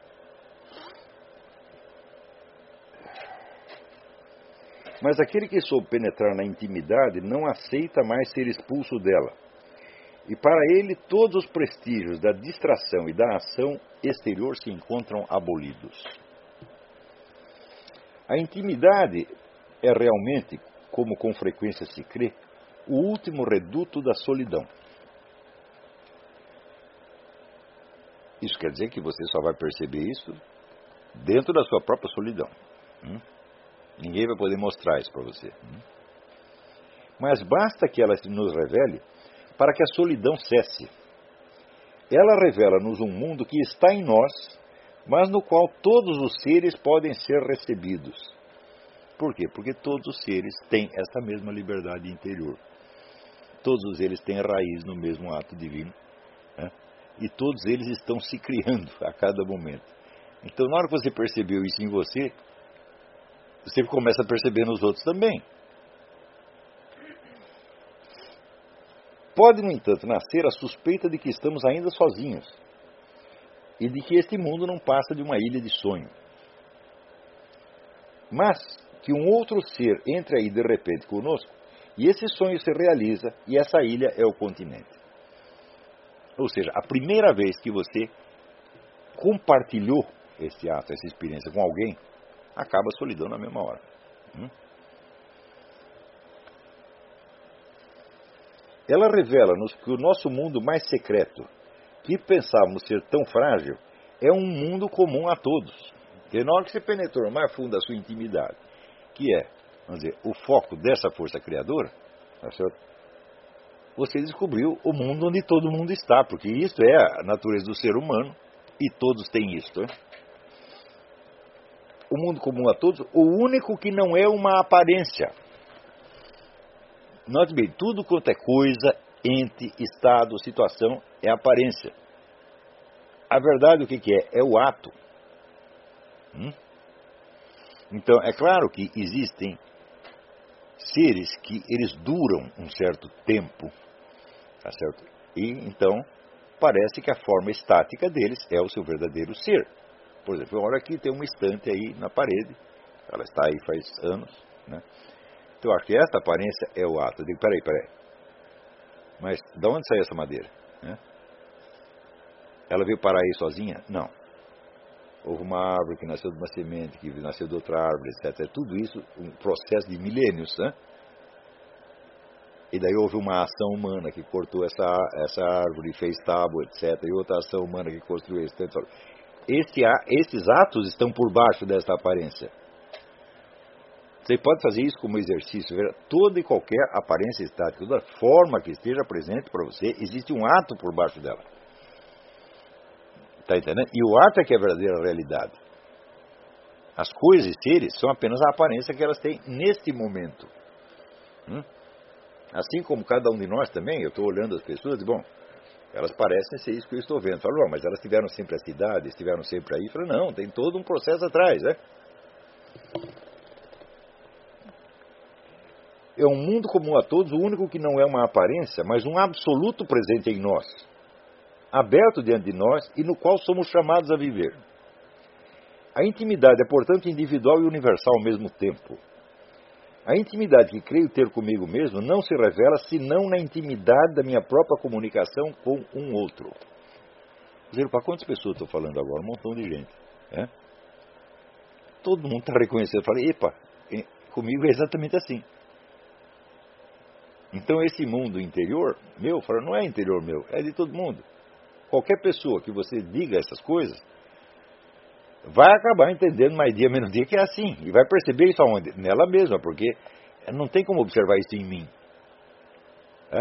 Mas aquele que soube penetrar na intimidade não aceita mais ser expulso dela. E para ele todos os prestígios da distração e da ação exterior se encontram abolidos. A intimidade é realmente, como com frequência se crê, o último reduto da solidão. Isso quer dizer que você só vai perceber isso dentro da sua própria solidão. Hum? Ninguém vai poder mostrar isso para você. Hum? Mas basta que ela nos revele para que a solidão cesse. Ela revela-nos um mundo que está em nós, mas no qual todos os seres podem ser recebidos. Por quê? Porque todos os seres têm essa mesma liberdade interior. Todos eles têm raiz no mesmo ato divino. Né? E todos eles estão se criando a cada momento. Então, na hora que você percebeu isso em você, você começa a perceber nos outros também. Pode, no entanto, nascer a suspeita de que estamos ainda sozinhos e de que este mundo não passa de uma ilha de sonho. Mas que um outro ser entre aí de repente conosco e esse sonho se realiza e essa ilha é o continente. Ou seja, a primeira vez que você compartilhou esse ato, essa experiência com alguém, acaba a solidão na mesma hora. Hum? Ela revela-nos que o nosso mundo mais secreto, que pensávamos ser tão frágil, é um mundo comum a todos. E na hora que você penetrou mais fundo a sua intimidade, que é, vamos dizer, o foco dessa força criadora, tá certo? Você descobriu o mundo onde todo mundo está, porque isso é a natureza do ser humano, e todos têm isso. Né? O mundo comum a todos, o único que não é uma aparência. Note bem, tudo quanto é coisa, ente, estado, situação, é aparência. A verdade o que, que é? É o ato. Hum? Então, é claro que existem seres que eles duram um certo tempo, tá certo? E, então, parece que a forma estática deles é o seu verdadeiro ser. Por exemplo, olha aqui, tem uma estante aí na parede, ela está aí faz anos, né? Então, eu acho que esta aparência é o ato. Eu digo, peraí, peraí, mas de onde saiu essa madeira? Né? Ela veio parar aí sozinha? Não. Houve uma árvore que nasceu de uma semente, que nasceu de outra árvore, etcétera. Tudo isso, um processo de milênios, né? E daí houve uma ação humana que cortou essa, essa árvore, fez tábua, etcétera. E outra ação humana que construiu esse tempo. Este, esses atos estão por baixo desta aparência. Você pode fazer isso como exercício. Toda e qualquer aparência estática, toda forma que esteja presente para você, existe um ato por baixo dela. Está entendendo? E o ato é que é a verdadeira realidade. As coisas e seres são apenas a aparência que elas têm neste momento. Hum? Assim como cada um de nós também, eu estou olhando as pessoas e, bom, elas parecem ser isso que eu estou vendo. Falo, bom, mas elas tiveram sempre essa idade, estiveram sempre aí. Falo, não, tem todo um processo atrás, né? É um mundo comum a todos, o único que não é uma aparência, mas um absoluto presente em nós, aberto diante de nós e no qual somos chamados a viver. A intimidade é, portanto, individual e universal ao mesmo tempo. A intimidade que creio ter comigo mesmo não se revela senão na intimidade da minha própria comunicação com um outro. Dizer, para quantas pessoas estou falando agora? Um montão de gente. É? Todo mundo está reconhecendo. Eu falei, epa, comigo é exatamente assim. Então esse mundo interior meu, não é interior meu, é de todo mundo. Qualquer pessoa que você diga essas coisas, vai acabar entendendo mais dia, menos dia que é assim. E vai perceber isso aonde? Nela mesma, porque não tem como observar isso em mim. É?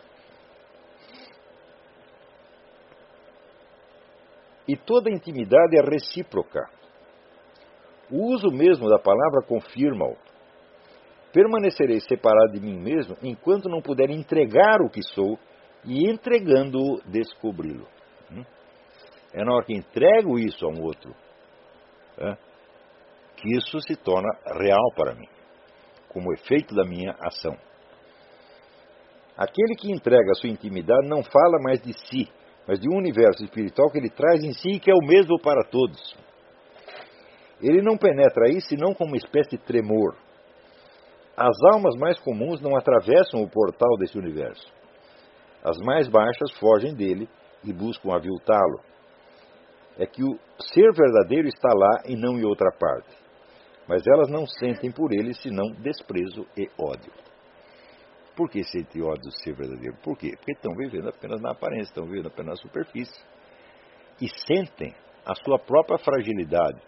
E toda intimidade é recíproca. O uso mesmo da palavra confirma-o. Permanecerei separado de mim mesmo enquanto não puder entregar o que sou e, entregando-o, descobri-lo. É na hora que entrego isso a um outro, é, que isso se torna real para mim, como efeito da minha ação. Aquele que entrega a sua intimidade não fala mais de si, mas de um universo espiritual que ele traz em si e que é o mesmo para todos. Ele não penetra aí senão como uma espécie de tremor. As almas mais comuns não atravessam o portal desse universo. As mais baixas fogem dele e buscam aviltá-lo. É que o ser verdadeiro está lá e não em outra parte. mas elas não sentem por ele senão desprezo e ódio. Por que sente ódio do ser verdadeiro? Por quê? Porque estão vivendo apenas na aparência, estão vivendo apenas na superfície. E sentem a sua própria fragilidade,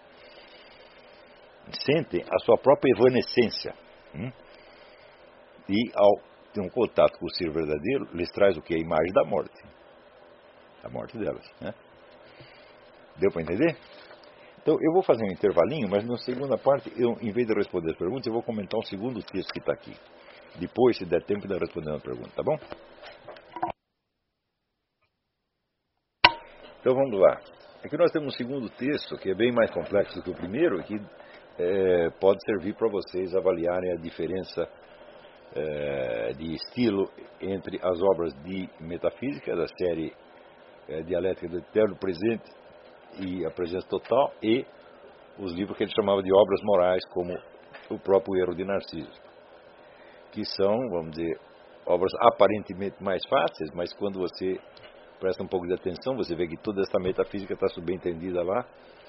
sentem a sua própria evanescência. Hum? E ao ter um contato com o ser verdadeiro, lhes traz o que? A imagem da morte. A morte delas. Né? Deu para entender? Então, eu vou fazer um intervalinho, mas na segunda parte, eu, em vez de responder as perguntas, eu vou comentar um segundo texto que está aqui. Depois, se der tempo, de responder uma pergunta, tá bom? Então, vamos lá. Aqui nós temos um segundo texto, que é bem mais complexo do que o primeiro, e que é, pode servir para vocês avaliarem a diferença é, de estilo entre as obras de metafísica, da série é, Dialética do Eterno Presente e a Presença Total, e os livros que ele chamava de obras morais, como o próprio Erro de Narciso, que são, vamos dizer, obras aparentemente mais fáceis, mas quando você presta um pouco de atenção, você vê que toda essa metafísica está subentendida lá,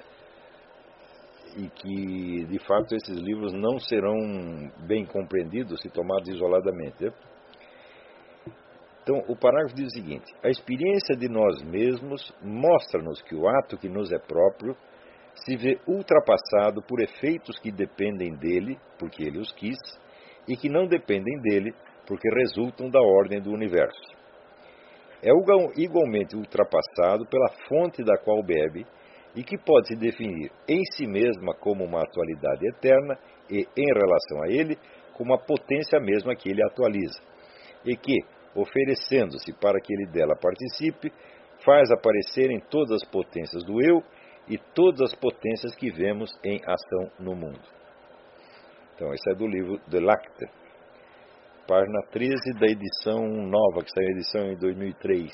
e que, de fato, esses livros não serão bem compreendidos se tomados isoladamente. Né? Então, o parágrafo diz o seguinte: a experiência de nós mesmos mostra-nos que o ato que nos é próprio se vê ultrapassado por efeitos que dependem dele, porque ele os quis, e que não dependem dele, porque resultam da ordem do universo. É igualmente ultrapassado pela fonte da qual bebe, e que pode se definir em si mesma como uma atualidade eterna e, em relação a ele, como a potência mesma que ele atualiza, e que, oferecendo-se para que ele dela participe, faz aparecerem todas as potências do eu e todas as potências que vemos em ação no mundo. Então, esse é do livro De Lacte, página treze da edição nova, que saiu a edição em dois mil e três.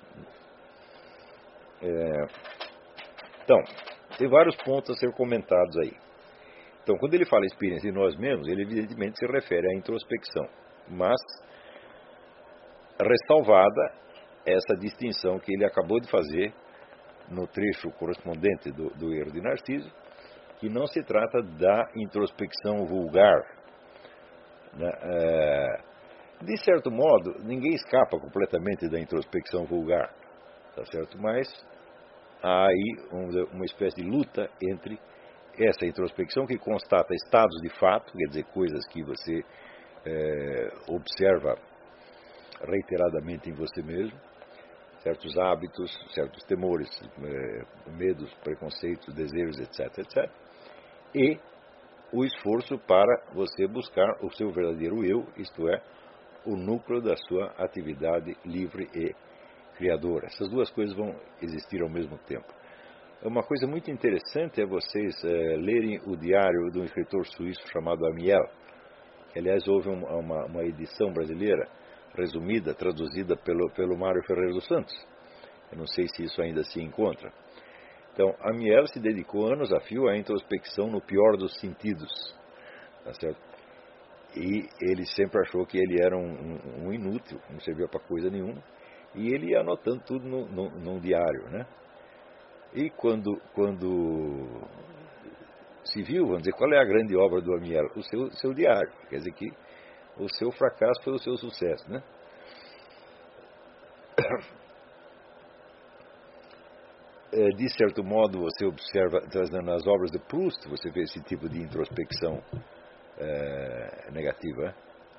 É... Então, tem vários pontos a ser comentados aí. Então, quando ele fala experiência em nós mesmos, ele evidentemente se refere à introspecção, mas ressalvada essa distinção que ele acabou de fazer no trecho correspondente do, do Erro de Narciso, que não se trata da introspecção vulgar. Né? É, de certo modo, ninguém escapa completamente da introspecção vulgar, tá certo? Mas há aí uma espécie de luta entre essa introspecção que constata estados de fato, quer dizer, coisas que você é, observa reiteradamente em você mesmo, certos hábitos, certos temores, é, medos, preconceitos, desejos, etc, etcétera, e o esforço para você buscar o seu verdadeiro eu, isto é, o núcleo da sua atividade livre e criadora. Essas duas coisas vão existir ao mesmo tempo. Uma coisa muito interessante é vocês é, lerem o diário de um escritor suíço chamado Amiel, que, aliás, houve uma, uma edição brasileira resumida, traduzida pelo, pelo Mário Ferreira dos Santos. Eu não sei se isso ainda se encontra. Então, Amiel se dedicou anos a fio à introspecção no pior dos sentidos. Tá certo? E ele sempre achou que ele era um, um, um inútil, não servia para coisa nenhuma. E ele ia anotando tudo no, no, num diário, né? E quando, quando se viu, vamos dizer, qual é a grande obra do Amiel? O seu, seu diário. Quer dizer que o seu fracasso foi o seu sucesso, né? É, de certo modo, você observa, nas obras de Proust, você vê esse tipo de introspecção é, negativa.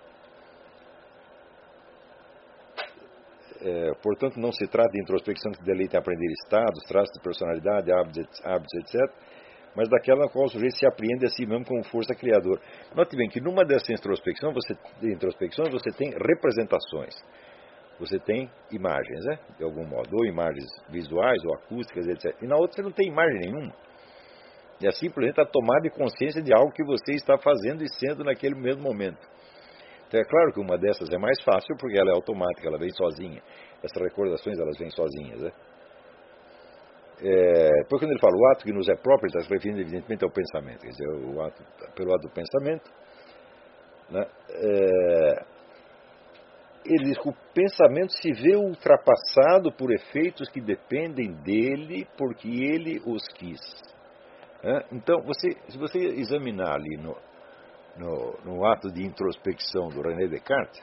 É, portanto, não se trata de introspecção que deleita em aprender estados, traços de personalidade, hábitos, hábitos, etcétera, mas daquela na qual o sujeito se apreende a si mesmo como força criadora. Note bem que numa dessas introspecções você, de introspecções você tem representações, você tem imagens, né, de algum modo, ou imagens visuais, ou acústicas, etcétera. E na outra você não tem imagem nenhuma. É simplesmente a tomada de consciência de algo que você está fazendo e sendo naquele mesmo momento. Então é claro que uma dessas é mais fácil porque ela é automática, ela vem sozinha. Essas recordações, elas vêm sozinhas, né? É, porque quando ele fala o ato que nos é próprio, ele está se referindo evidentemente ao pensamento, quer dizer, o ato, pelo ato do pensamento, né? É, ele diz que o pensamento se vê ultrapassado por efeitos que dependem dele porque ele os quis. É? Então, você, se você examinar ali no, no, no ato de introspecção do René Descartes,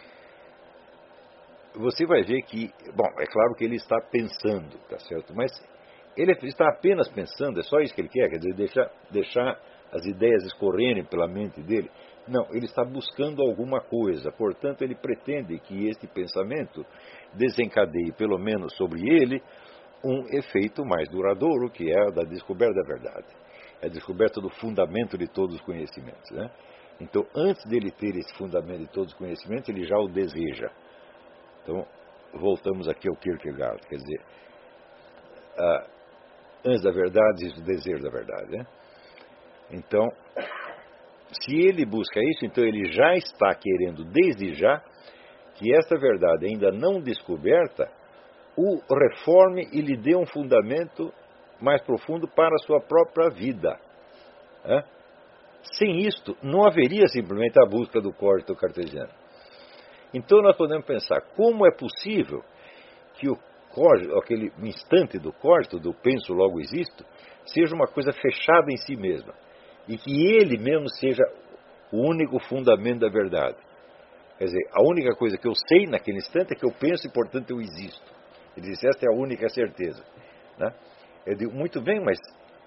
você vai ver que, bom, é claro que ele está pensando, tá certo? Mas ele está apenas pensando, é só isso que ele quer, quer dizer, deixar, deixar as ideias escorrerem pela mente dele. Não, ele está buscando alguma coisa, portanto ele pretende que este pensamento desencadeie, pelo menos sobre ele, um efeito mais duradouro, que é a da descoberta da verdade. É a descoberta do fundamento de todos os conhecimentos, né? Então, antes dele ter esse fundamento de todos os conhecimentos, ele já o deseja. Então, voltamos aqui ao Kierkegaard, quer dizer, ah, antes da verdade, existe o desejo da verdade, né? Então, se ele busca isso, então ele já está querendo, desde já, que esta verdade ainda não descoberta o reforme e lhe dê um fundamento mais profundo para a sua própria vida. É? Sem isto, não haveria simplesmente a busca do córdico cartesiano. Então nós podemos pensar, como é possível que o córdico, aquele instante do córdico, do penso logo existo, seja uma coisa fechada em si mesma, e que ele mesmo seja o único fundamento da verdade. Quer dizer, a única coisa que eu sei naquele instante é que eu penso e, portanto, eu existo. Ele disse, esta é a única certeza. Né? Eu digo, muito bem, mas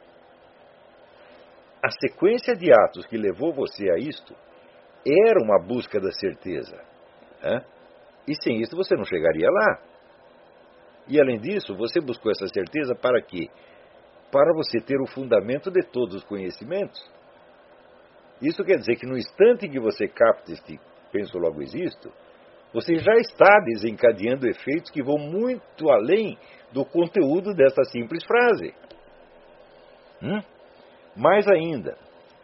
a sequência de atos que levou você a isto era uma busca da certeza. Né? E sem isso você não chegaria lá. E além disso, você buscou essa certeza para quê? Para você ter o fundamento de todos os conhecimentos. Isso quer dizer que no instante que você capta este penso logo existo, você já está desencadeando efeitos que vão muito além do conteúdo desta simples frase. Hum? Mais ainda,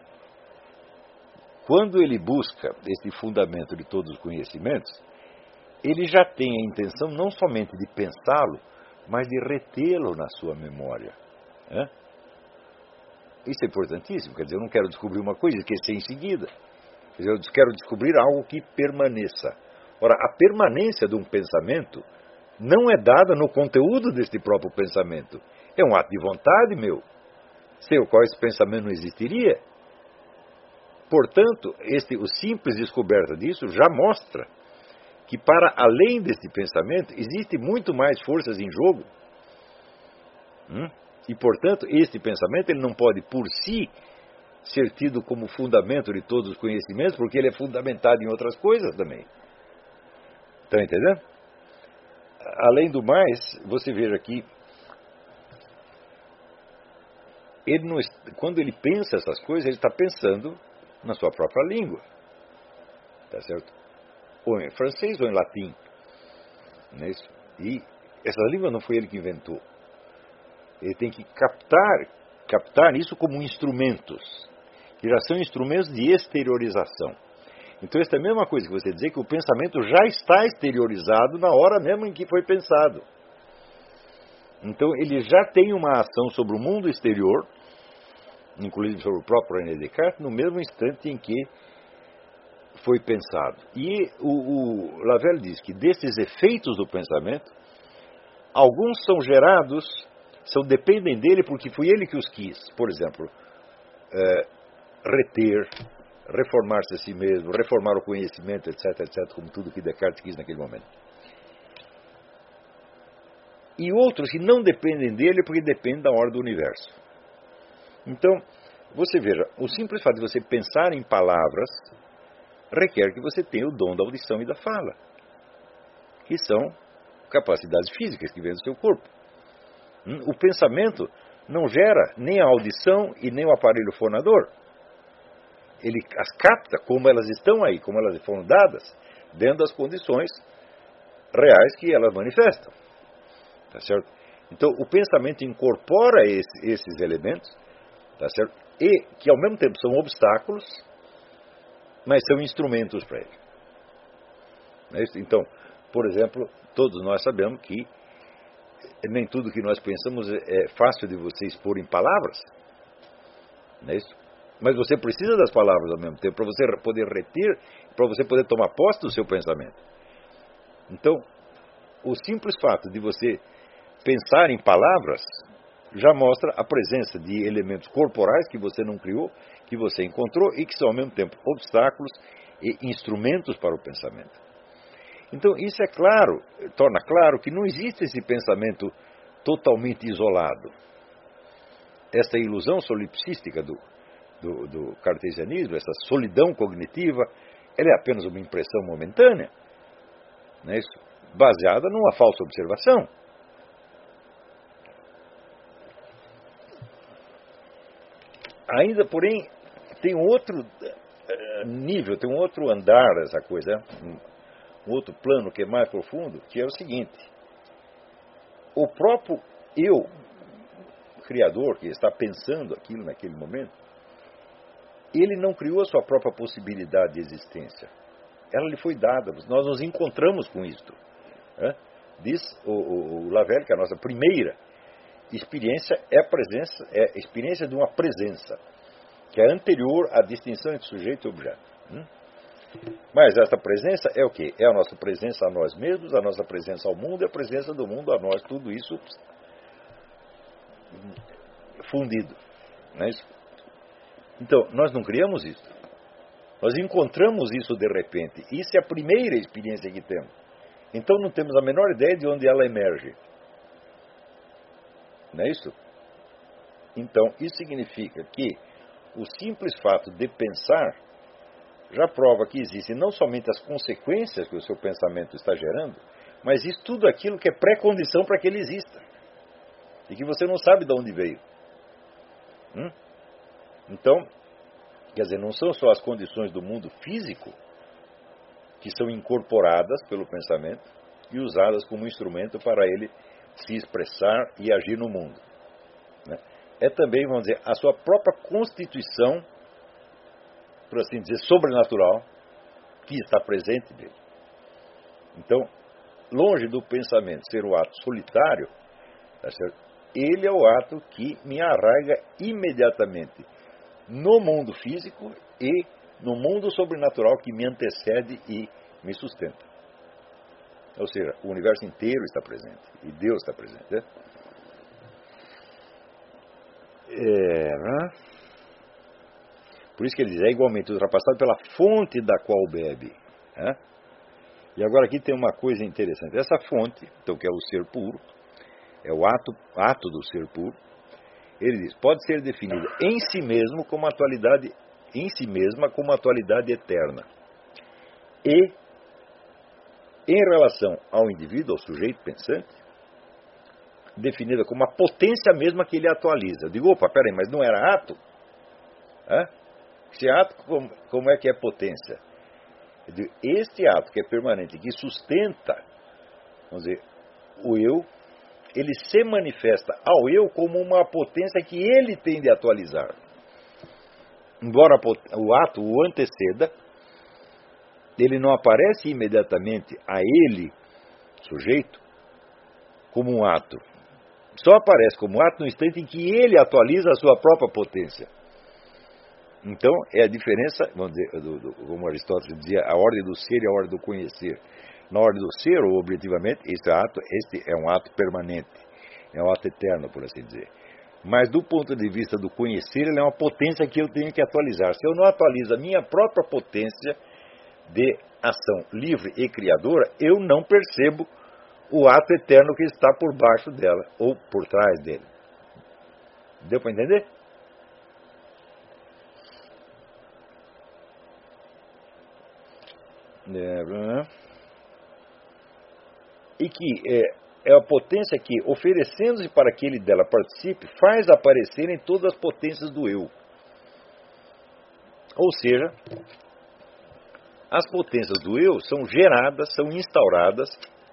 quando ele busca este fundamento de todos os conhecimentos, ele já tem a intenção não somente de pensá-lo, mas de retê-lo na sua memória. É? Isso é importantíssimo, quer dizer, eu não quero descobrir uma coisa e esquecer em seguida. Quer dizer, eu quero descobrir algo que permaneça. Ora, a permanência de um pensamento não é dada no conteúdo deste próprio pensamento. É um ato de vontade, meu, sem o qual esse pensamento não existiria. Portanto, este, o simples descoberta disso já mostra que para além deste pensamento existe muito mais forças em jogo. Hum? E, portanto, este pensamento ele não pode, por si, ser tido como fundamento de todos os conhecimentos, porque ele é fundamentado em outras coisas também. Estão entendendo? Além do mais, você veja aqui, ele não, quando ele pensa essas coisas, ele está pensando na sua própria língua. Tá certo? Ou em francês ou em latim. Não é isso? E essa língua não foi ele que inventou. Ele tem que captar, captar isso como instrumentos, que já são instrumentos de exteriorização. Então, essa é a mesma coisa que você dizer que o pensamento já está exteriorizado na hora mesmo em que foi pensado. Então, ele já tem uma ação sobre o mundo exterior, inclusive sobre o próprio René Descartes, no mesmo instante em que foi pensado. E o, o Lavelle diz que desses efeitos do pensamento, alguns são gerados, são, dependem dele porque foi ele que os quis. Por exemplo, é, reter, reformar-se a si mesmo, reformar o conhecimento, etc, etc, como tudo que Descartes quis naquele momento. E outros que não dependem dele porque dependem da ordem do universo. Então, você veja, o simples fato de você pensar em palavras requer que você tenha o dom da audição e da fala, que são capacidades físicas que vêm do seu corpo. O pensamento não gera nem a audição e nem o aparelho fonador. Ele as capta como elas estão aí, como elas foram dadas, dentro das condições reais que elas manifestam. Tá certo? Então, o pensamento incorpora esse, esses elementos, tá certo? E que, ao mesmo tempo, são obstáculos, mas são instrumentos para ele. Não é isso? Então, por exemplo, todos nós sabemos que nem tudo que nós pensamos é fácil de você expor em palavras. Não é isso? Mas você precisa das palavras ao mesmo tempo, para você poder reter, para você poder tomar posse do seu pensamento. Então, o simples fato de você pensar em palavras já mostra a presença de elementos corporais que você não criou, que você encontrou e que são ao mesmo tempo obstáculos e instrumentos para o pensamento. Então isso é claro, torna claro que não existe esse pensamento totalmente isolado. Essa ilusão solipsística do, do, do cartesianismo, essa solidão cognitiva, ela é apenas uma impressão momentânea, não é isso? Baseada numa falsa observação. Ainda, porém, tem um outro nível, tem um outro andar essa coisa, um outro plano que é mais profundo, que é o seguinte: o próprio eu, criador, que está pensando aquilo naquele momento, ele não criou a sua própria possibilidade de existência. Ela lhe foi dada, nós nos encontramos com isto. Né? Diz o, o, o Lavelle que a nossa primeira experiência é a presença, é a experiência de uma presença, que é anterior à distinção entre sujeito e objeto. Hum? Mas esta presença é o quê? É a nossa presença a nós mesmos, a nossa presença ao mundo e a presença do mundo a nós, tudo isso fundido. Não é isso? Então, nós não criamos isso. Nós encontramos isso de repente. Isso é a primeira experiência que temos. Então não temos a menor ideia de onde ela emerge. Não é isso? Então, isso significa que o simples fato de pensar já prova que existem não somente as consequências que o seu pensamento está gerando, mas isso tudo aquilo que é pré-condição para que ele exista. E que você não sabe de onde veio. Hum? Então, quer dizer, não são só as condições do mundo físico que são incorporadas pelo pensamento e usadas como instrumento para ele se expressar e agir no mundo. Né? É também, vamos dizer, a sua própria constituição, por assim dizer, sobrenatural, que está presente nele. Então, longe do pensamento ser o ato solitário, tá certo? Ele é o ato que me arraiga imediatamente no mundo físico e no mundo sobrenatural que me antecede e me sustenta. Ou seja, o universo inteiro está presente e Deus está presente. Né? É, né? Por isso que ele diz, é igualmente ultrapassado pela fonte da qual bebe. Né? E agora aqui tem uma coisa interessante. Essa fonte, então, que é o ser puro, é o ato, ato do ser puro, ele diz, pode ser definido em si mesmo como atualidade, em si mesma como atualidade eterna. E, em relação ao indivíduo, ao sujeito pensante, definida como a potência mesma que ele atualiza. Eu digo, opa, peraí, mas não era ato? Hã? Esse ato, como, como é que é potência? Eu digo, este ato que é permanente, que sustenta, vamos dizer, o eu, ele se manifesta ao eu como uma potência que ele tem de atualizar. Embora o ato o anteceda, ele não aparece imediatamente a ele, sujeito, como um ato. Só aparece como ato no instante em que ele atualiza a sua própria potência. Então, é a diferença, vamos dizer, do, do, como Aristóteles dizia, a ordem do ser e a ordem do conhecer. Na ordem do ser, ou objetivamente, este ato este é um ato permanente, é um ato eterno, por assim dizer. Mas do ponto de vista do conhecer, ele é uma potência que eu tenho que atualizar. Se eu não atualizo a minha própria potência de ação livre e criadora, eu não percebo o ato eterno que está por baixo dela, ou por trás dele. Deu para entender? É, e que é, é a potência que, oferecendo-se para que ele dela participe, faz aparecerem todas as potências do eu. Ou seja, as potências do eu são geradas, são instauradas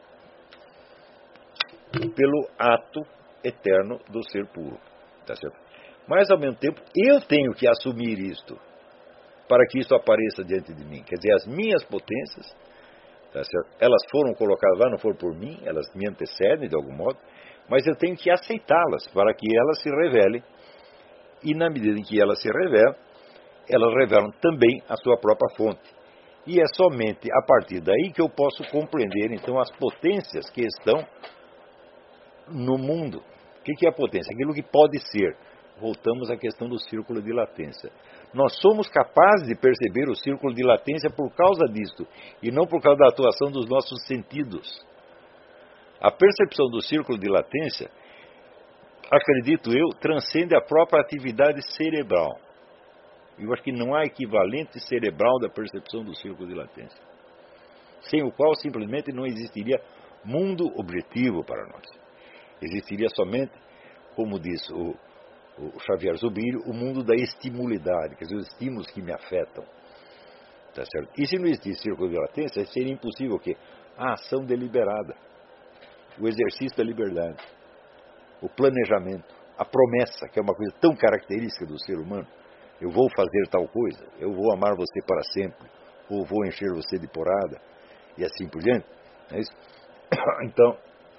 pelo ato eterno do ser puro. Tá certo? Mas, ao mesmo tempo, eu tenho que assumir isto para que isto apareça diante de mim. Quer dizer, as minhas potências, tá certo? Elas foram colocadas lá, não foram por mim, elas me antecedem de algum modo, mas eu tenho que aceitá-las para que elas se revelem. E na medida em que elas se revelam, elas revelam também a sua própria fonte. E é somente a partir daí que eu posso compreender, então, as potências que estão no mundo, O que é a potência? Aquilo que pode ser. Voltamos à questão do círculo de latência. Nós somos capazes de perceber o círculo de latência por causa disto, e não por causa da atuação dos nossos sentidos. A percepção do círculo de latência, acredito eu, transcende a própria atividade cerebral. Eu acho que não há equivalente cerebral da percepção do círculo de latência, sem o qual simplesmente não existiria mundo objetivo para nós. Existiria somente, como diz o, o Xavier Zubiri, o mundo da estimulidade, quer dizer, os estímulos que me afetam. Tá certo? E se não existisse círculo de latência, seria impossível o quê? A ação deliberada, o exercício da liberdade, o planejamento, a promessa, que é uma coisa tão característica do ser humano. Eu vou fazer tal coisa, eu vou amar você para sempre, ou vou encher você de porada, e assim por diante. É isso? Então,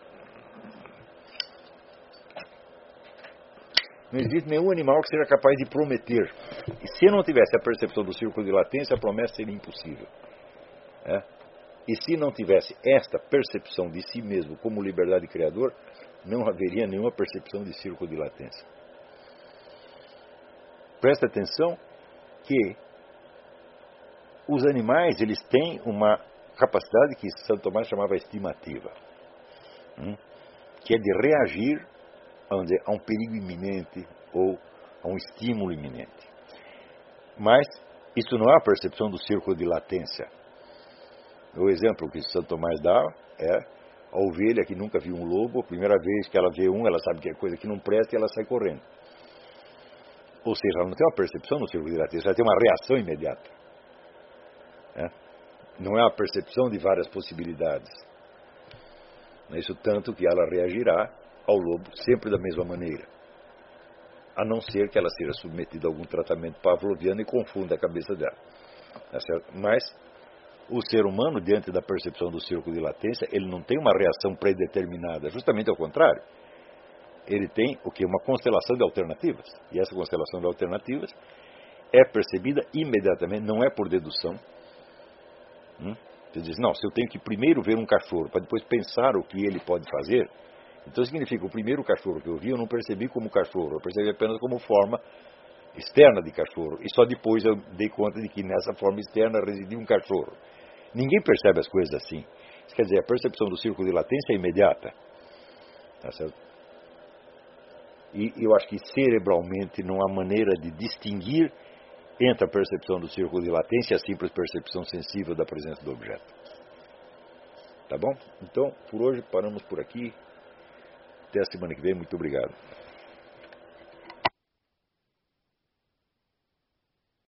não existe nenhum animal que seja capaz de prometer. E se não tivesse a percepção do círculo de latência, a promessa seria impossível. É? E se não tivesse esta percepção de si mesmo como liberdade criador, não haveria nenhuma percepção de círculo de latência. Presta atenção que os animais, eles têm uma capacidade que Santo Tomás chamava estimativa, hum? que é de reagir onde a um perigo iminente ou a um estímulo iminente. Mas isso não é a percepção do círculo de latência. O exemplo que Santo Tomás dá é a ovelha que nunca viu um lobo, a primeira vez que ela vê um, ela sabe que é coisa que não presta e ela sai correndo. Ou seja, ela não tem uma percepção no círculo de latência, ela tem uma reação imediata. É? Não é uma percepção de várias possibilidades. Isso tanto que ela reagirá ao lobo sempre da mesma maneira. A não ser que ela seja submetida a algum tratamento pavloviano e confunda a cabeça dela. Tá certo? Mas o ser humano, diante da percepção do círculo de latência, ele não tem uma reação predeterminada, justamente ao contrário. Ele tem o que? Uma constelação de alternativas. E essa constelação de alternativas é percebida imediatamente, não é por dedução. Hum? Você diz, não, se eu tenho que primeiro ver um cachorro, para depois pensar o que ele pode fazer, então significa que o primeiro cachorro que eu vi, eu não percebi como cachorro, eu percebi apenas como forma externa de cachorro. E só depois eu dei conta de que nessa forma externa residia um cachorro. Ninguém percebe as coisas assim. Isso quer dizer, a percepção do círculo de latência é imediata. Tá certo? E eu acho que cerebralmente não há maneira de distinguir entre a percepção do círculo de latência e a simples percepção sensível da presença do objeto. Tá bom? Então, por hoje, paramos por aqui. Até a semana que vem. Muito obrigado.